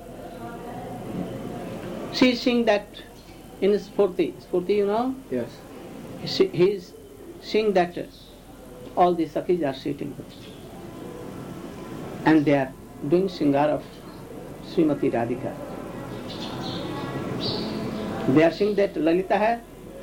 She is seeing that in Spurti. Spurti, you know? Yes. He is seeing that all the Sakhis are sitting and they are doing Sringar of Srimati Radhika. They are seeing that Lalita hai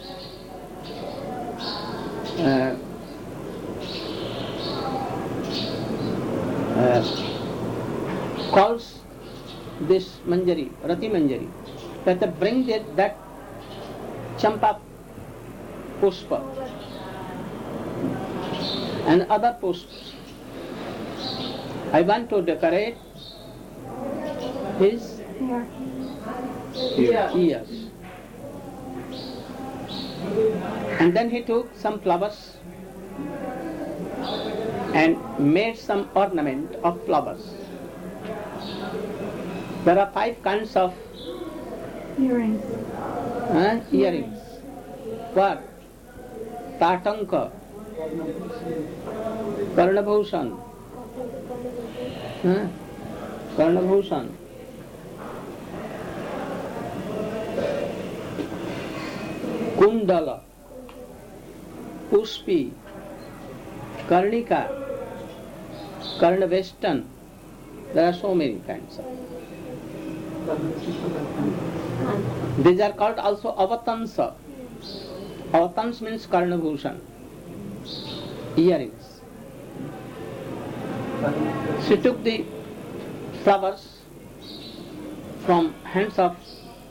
calls this Manjari, Rati Manjari, that they bring that Champa Pushpa and other pushpas. I want to decorate his ears. And then he took some flowers and made some ornament of flowers. There are 5 kinds of earrings. Earrings. What? Tatanka, Karnabhushan, Karnabhushan, Kundala, Pushpi, Karnika, Karnavestan. There are so many kinds of. These are called also Avatansa. Avatans means Karnabhushan, earrings. She took the flowers from hands of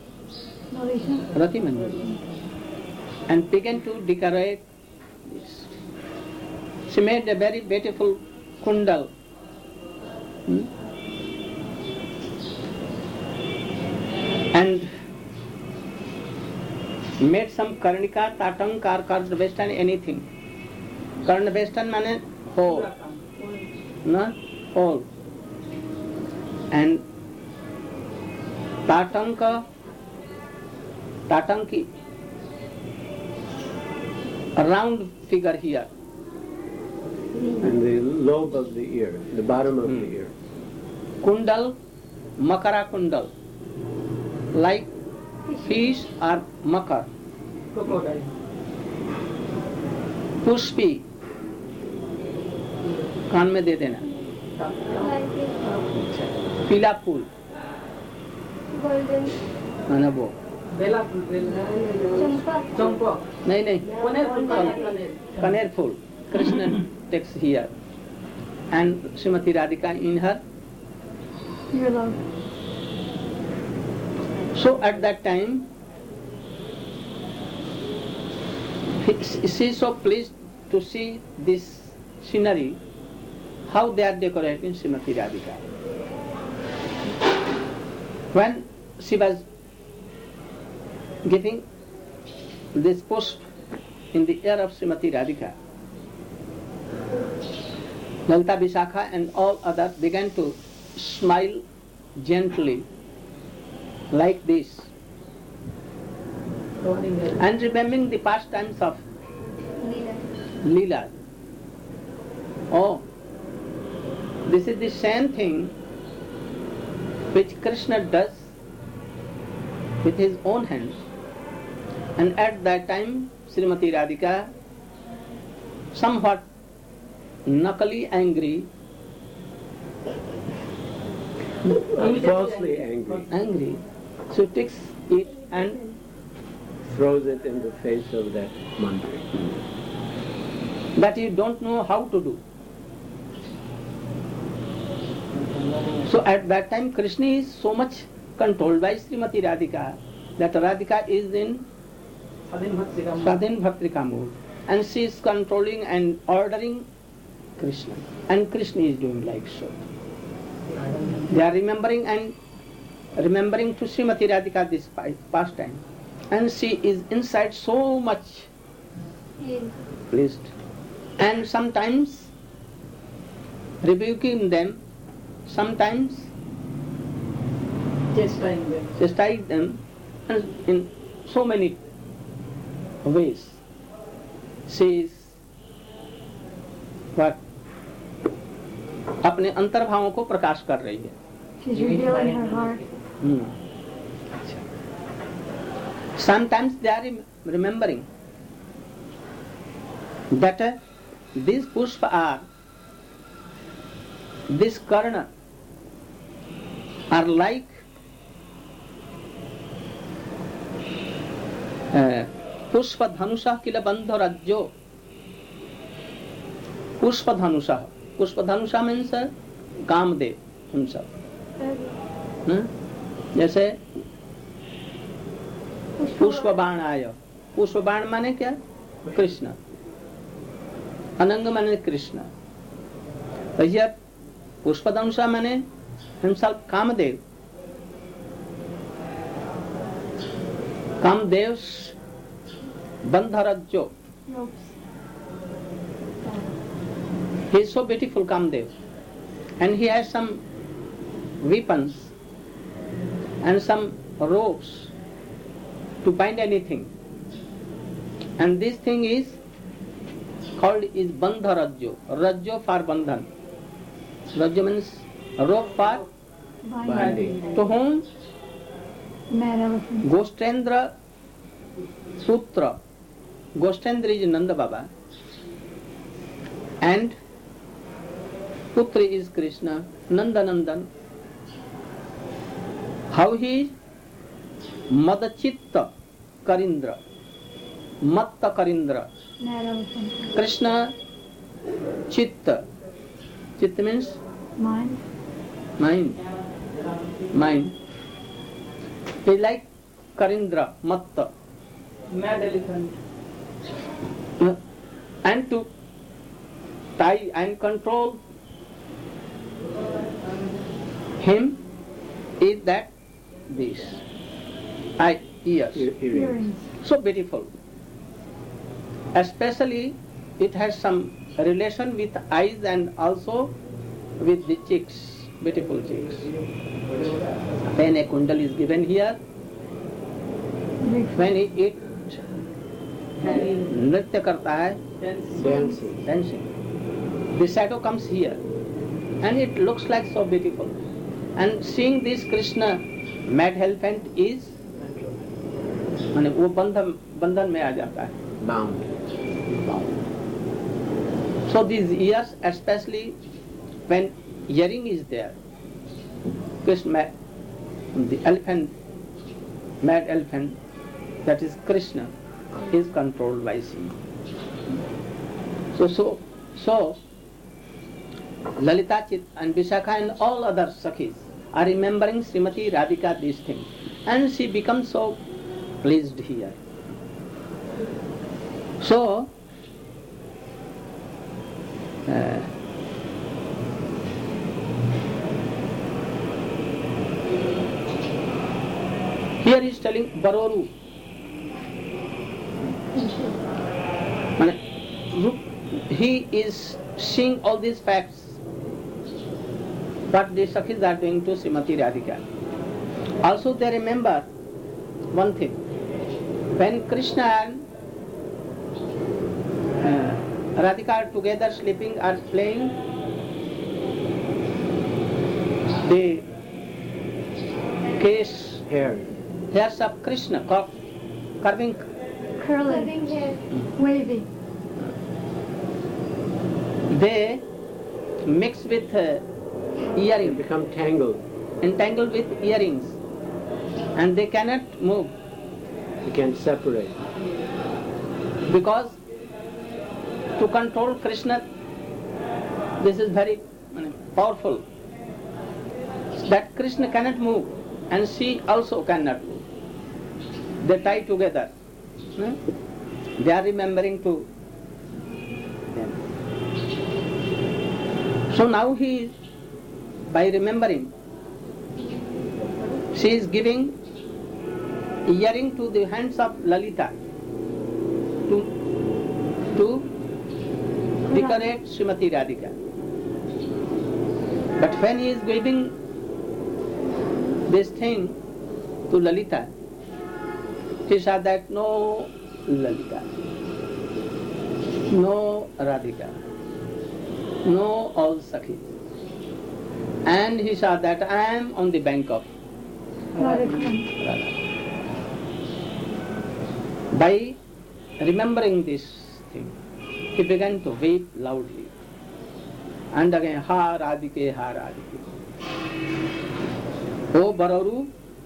Rati Manjari and began to decorate this. She made a very beautiful kundal. and made some Karnika, Tatank or Karnavestan, anything. Karnavestan means whole, no? Whole. And Tatanki, a round figure here. And the lobe of the ear, the bottom of the ear. Kundal, Makara Kundal, like fish or makar. Crocodile. Pushpi, कान में दे देना. पीला फूल. Golden. माना वो. बेला फूल. चंपा. नहीं. कनेर फूल. कनेर फूल. Krishna takes here, and Srimati Radhika in her. Your love. So at that time, she is so pleased to see this scenery, how they are decorating Srimati Radhika. When she was giving this push in the ear of Srimati Radhika, Lalita Vishakha and all others began to smile gently like this, and remembering the past times of Leela. Oh, this is the same thing which Krishna does with his own hands. And at that time, Srimati Radhika, somewhat knuckly angry, Falsely angry. she takes it and Throws it in the face of that Mantri. that you don't know how to do. So at that time Krishna is so much controlled by Srimati Radhika that Radhika is in Sadhin Bhaktika mood, and she is controlling and ordering Krishna, and Krishna is doing like so. They are remembering to Srimati Radhika this past time, and she is inside so much pleased, and sometimes rebuking them, sometimes chastising them, and in so many ways she is what अपने अंतर्भावों को प्रकाश कर रही है. She's revealing her heart. Sometimes they are remembering that these pushpa are, this karna are like pushpa dhanusha kila bandha rajyo. Pushpa dhanusha. Pushpa dhanusha means Kamadeva himself. जैसे पुष्प बाण आयो. पुष्प बाण माने क्या? कृष्ण. अनंग माने कृष्ण. भैया पुष्प धनुषा माने himself Kamadeva. Kamadeva बंधरज्जो. He is so beautiful, Kamdev, and he has some weapons and some ropes to bind anything, and this thing is called is Bandha Rajyo. Rajyo for Bandhan. Rajyo means rope for Binding. To whom? Mad elephant. Goshtendra Putra. Goshtendra is Nanda Baba, and Putri is Krishna, Nanda Nandan. How he is? Madachitta Karindra, Matta Karindra. Mad elephant. Krishna Chitta. Chitta means Mind. Mind. He is like Karindra, Matta. Mad elephant. And to tie and control him is that this. Ears. Earrings. So beautiful. Especially it has some relation with eyes and also with the cheeks, beautiful cheeks. When a kundal is given here, when it nritya karta hai, dancing, the shadow comes here and it looks like so beautiful. And seeing this Krishna mad elephant is माने वो बंधन में आ जाता है, bound. So these ears, especially when earring is there, Krishna, the elephant, mad elephant, that is Krishna, is controlled by Sri. So Lalita Chit and Vishakha and all other Sakhis are remembering Srimati Radhika these things, and she becomes so pleased here. So here he is telling Baroru. He is seeing all these facts, what the Sakhis are doing to Srimati Radhika. Also they remember one thing. When Krishna and Radhika are together sleeping or playing, the case hairs of Krishna curving, Curling, wavy. they mix with earrings, become entangled with earrings, and they cannot move. You can separate. Because to control Krishna, this is very powerful. That Krishna cannot move and she also cannot move. They tie together. They are remembering to them. So now he, by remembering, she is giving earring to the hands of Lalita to decorate Srimati Radhika. But when he is giving this thing to Lalita, he said that no Lalita, no Radhika, no all Sakhis. And he said that I am on the bank of Radha. By remembering this thing, he began to weep loudly. And again, Ha Radhike, Ha Radhike. O Baroru,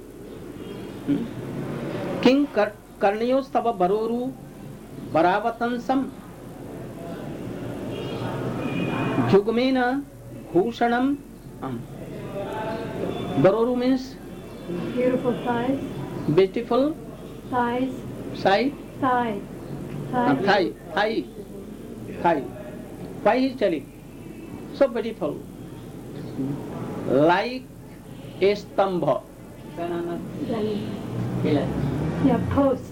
King Karniyos Tava Baroru Baravatansam Jugmena Bhushanam. Baroru means Beautiful thighs. beautiful Thighs. side. Thigh. Thigh. Why he is telling? So beautiful. Like a stambha. Yeah, post.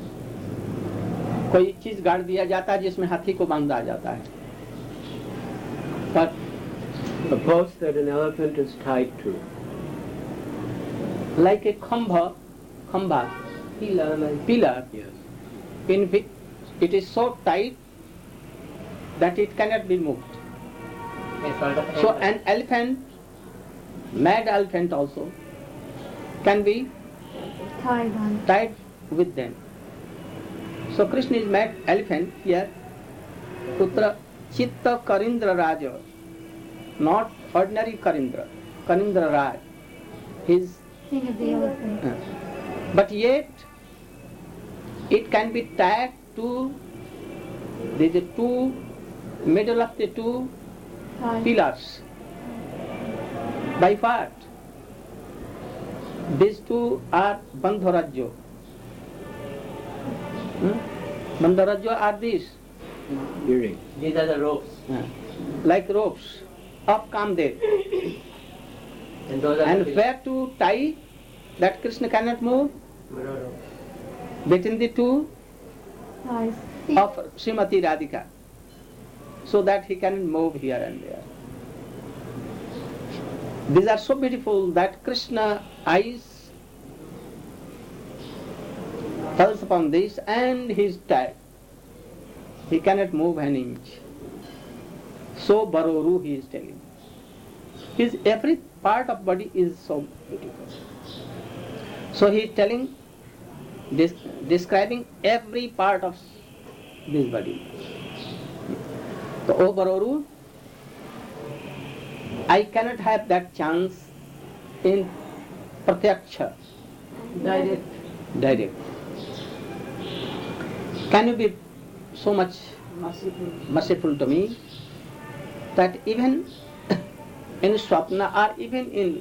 कोई चीज गाड़ दिया जाता है जिसमें हाथी को बांधा जाता है. But a post that an elephant is tied to. Like a khambha, pillar, Yes. in which it is so tight that it cannot be moved. So an elephant, mad elephant also, can be Tied on. tied with them. So Krishna is mad elephant here. Putra Chitta Karindra Raja, not ordinary Karindra, Karindra Raj. His King of the elephant. but yet it can be tied to the two middle of the two Tied. pillars. By what? These two are Bandharajyo. Bandharajyo are these. Earring. These are the ropes. Like ropes of Kamdev. And those are And where to tie that Krishna cannot move? between the two Eyes. of Srimati Radhika, so that he can move here and there. These are so beautiful that Krishna eyes falls upon this and he is tired. He cannot move an inch. So Baroru he is telling. His every part of body is so beautiful. So he is telling, describing every part of this body. So, O Baroru, I cannot have that chance in Pratyaksha. Direct. Can you be so much merciful to me that even in Swapna or even in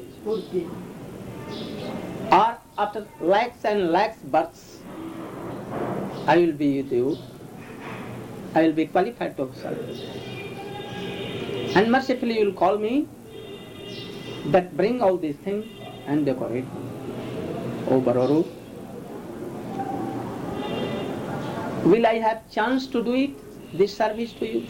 or after lakhs and lakhs births, I will be with you. I will be qualified to serve. And mercifully you will call me that bring all these things and decorate. O Baroru, will I have chance to do it, this service to you?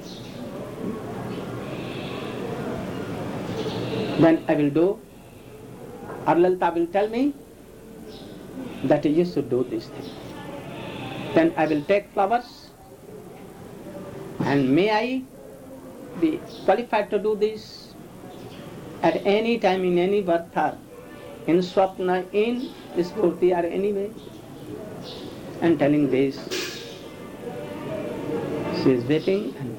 Then I will do. Or Lalita will tell me that you should do this thing. Then I will take flowers and may I be qualified to do this at any time in any vartha, in swapna, in spurti or anyway. And telling this, she is waiting and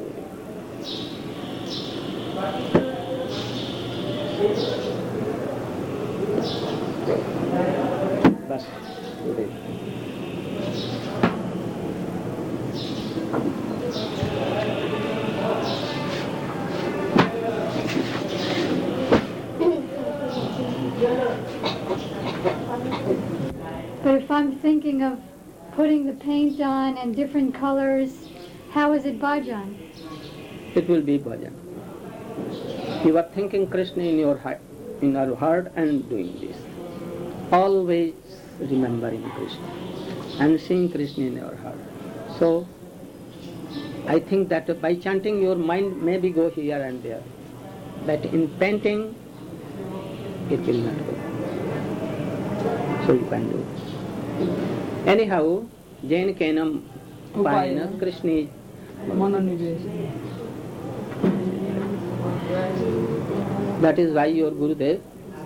bas, But if I'm thinking of putting the paint on and different colors, how is it bhajan? it will be bhajan. You are thinking Krishna in your heart and doing this. Always remembering Krishna and seeing Krishna in your heart. So, I think that by chanting your mind maybe go here and there. But in painting, it will not go. So you can do it. Anyhow, Jain Kenam Upayana Krishna is that is why your Gurudev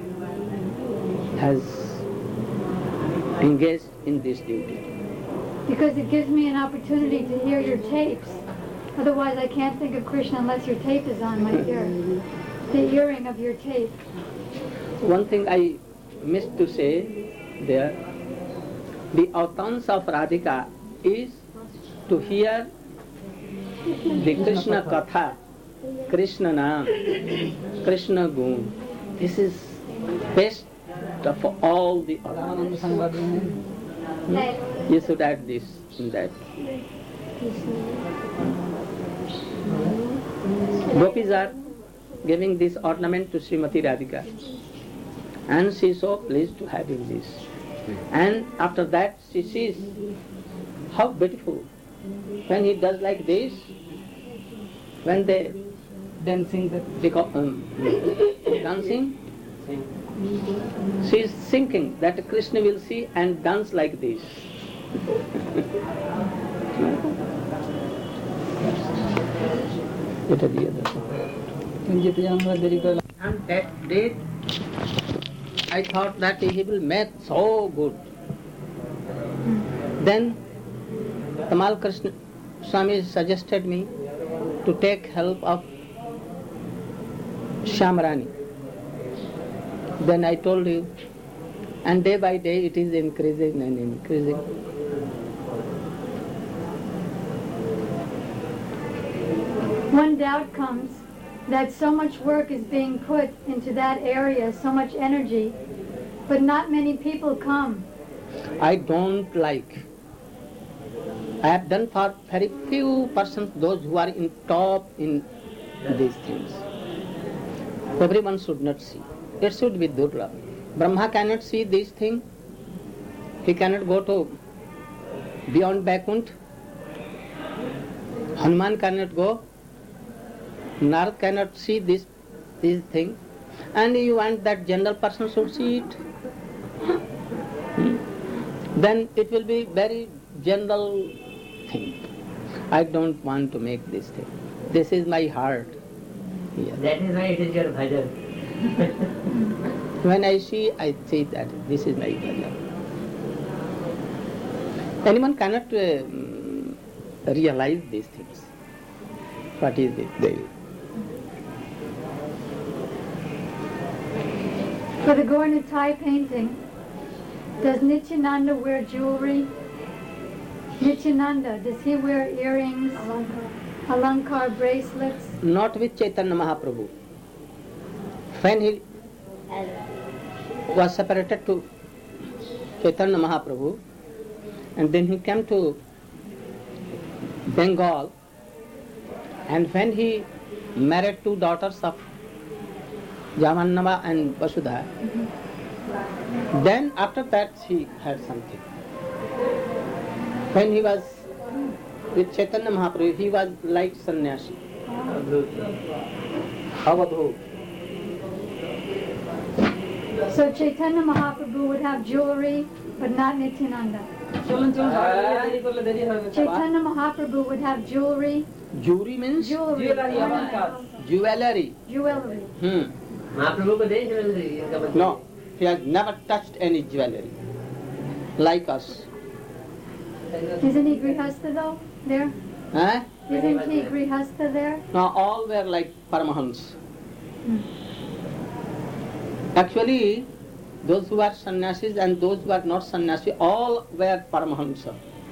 has engaged in this duty. Because it gives me an opportunity to hear your tapes. Otherwise I can't think of Krishna unless your tape is on my ear. The hearing of your tape. One thing I missed to say there, the avatans of Radhika is to hear the Krishna Katha, Krishna Naam, Krishna Gun. This is best of all the avatans. You should add this in that. Gopis are giving this ornament to Srimati Radhika. And she is so pleased to having this. And after that she sees how beautiful. When he does like this, when they dancing, dancing, she is thinking that Krishna will see and dance like this. What are the other? And that day, I thought that he will make so good. Then Tamal Krishna Swami suggested me to take help of Shamrani. Then I told you, and day by day it is increasing and increasing. One doubt comes that so much work is being put into that area, so much energy, but not many people come. I don't like. I have done for very few persons, those who are in top in these things. Everyone should not see. It should be Durlabh. Brahma cannot see these things. He cannot go to beyond Vaikuntha. Hanuman cannot go. Narad cannot see this thing. And you want that general person should see it. Then it will be very general thing. I don't want to make this thing. This is my heart. Yes. That is why it is your bhajan. When I see that this is my bhajan. Anyone cannot realize these things. What is it? For the Gaura-Nitai painting, does Nityananda wear jewelry? Nityananda, does he wear earrings, alankar bracelets? Not with Chaitanya Mahaprabhu. When he was separated to Chaitanya Mahaprabhu, and then he came to Bengal, and when he married two daughters of Jamannava and Vasudha, then after that he had something. When he was with Chaitanya Mahaprabhu, he was like sannyasi. Avadhu. So Chaitanya Mahaprabhu would have jewelry, but not Nityananda. Chaitanya Mahaprabhu would have jewelry. Jewelry means? Jewelry. Jewelry. Jewelry. No, he has never touched any jewelry. Like us. Isn't he Grihastha though, there? Huh? Isn't he Grihastha there? No, all were like Paramahans. Actually, those who are sannyasis and those who are not sannyasi, all were Paramahansa.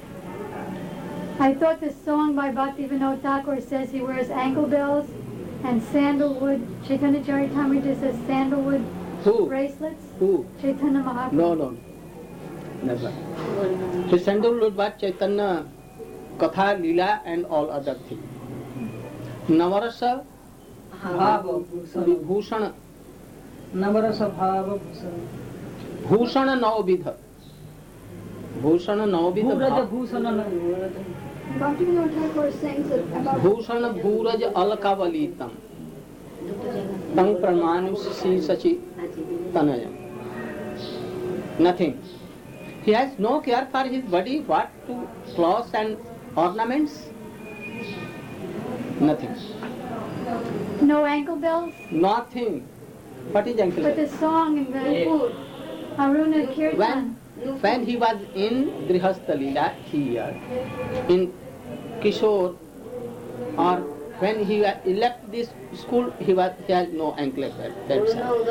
I thought the song by Bhaktivinoda Thakur says he wears ankle bells and sandalwood. Chaitanya Charitamrita says sandalwood bracelets. Who? Chaitanya Mahaprabhu. No. Never. The sandalwood was Chaitanya, Katha, Leela and all other things. Navarasa, Vibhushan. Navarasa Bhava Bhushana Naobidha. Bhushana Naobidha. Bhaktivinoda Thakur sings about Bhushana Bhuraj Alakavalitam. Tang Pramanus Si Sachi Tanayam. Nothing. He has no care for his body, what to clothes and ornaments? Nothing. no ankle bells. Nothing. What is ankle? But the song in the Aruna Kirtan. When he was in Grihastha Leela here, in Kishore, or when he left this school, he had no anklet. That's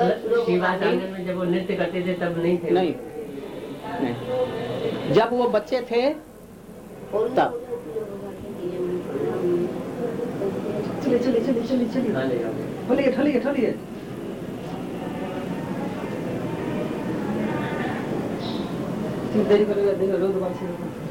नहीं. जब वो बच्चे थे तब ठलिए देरी करेगा देखो road बंद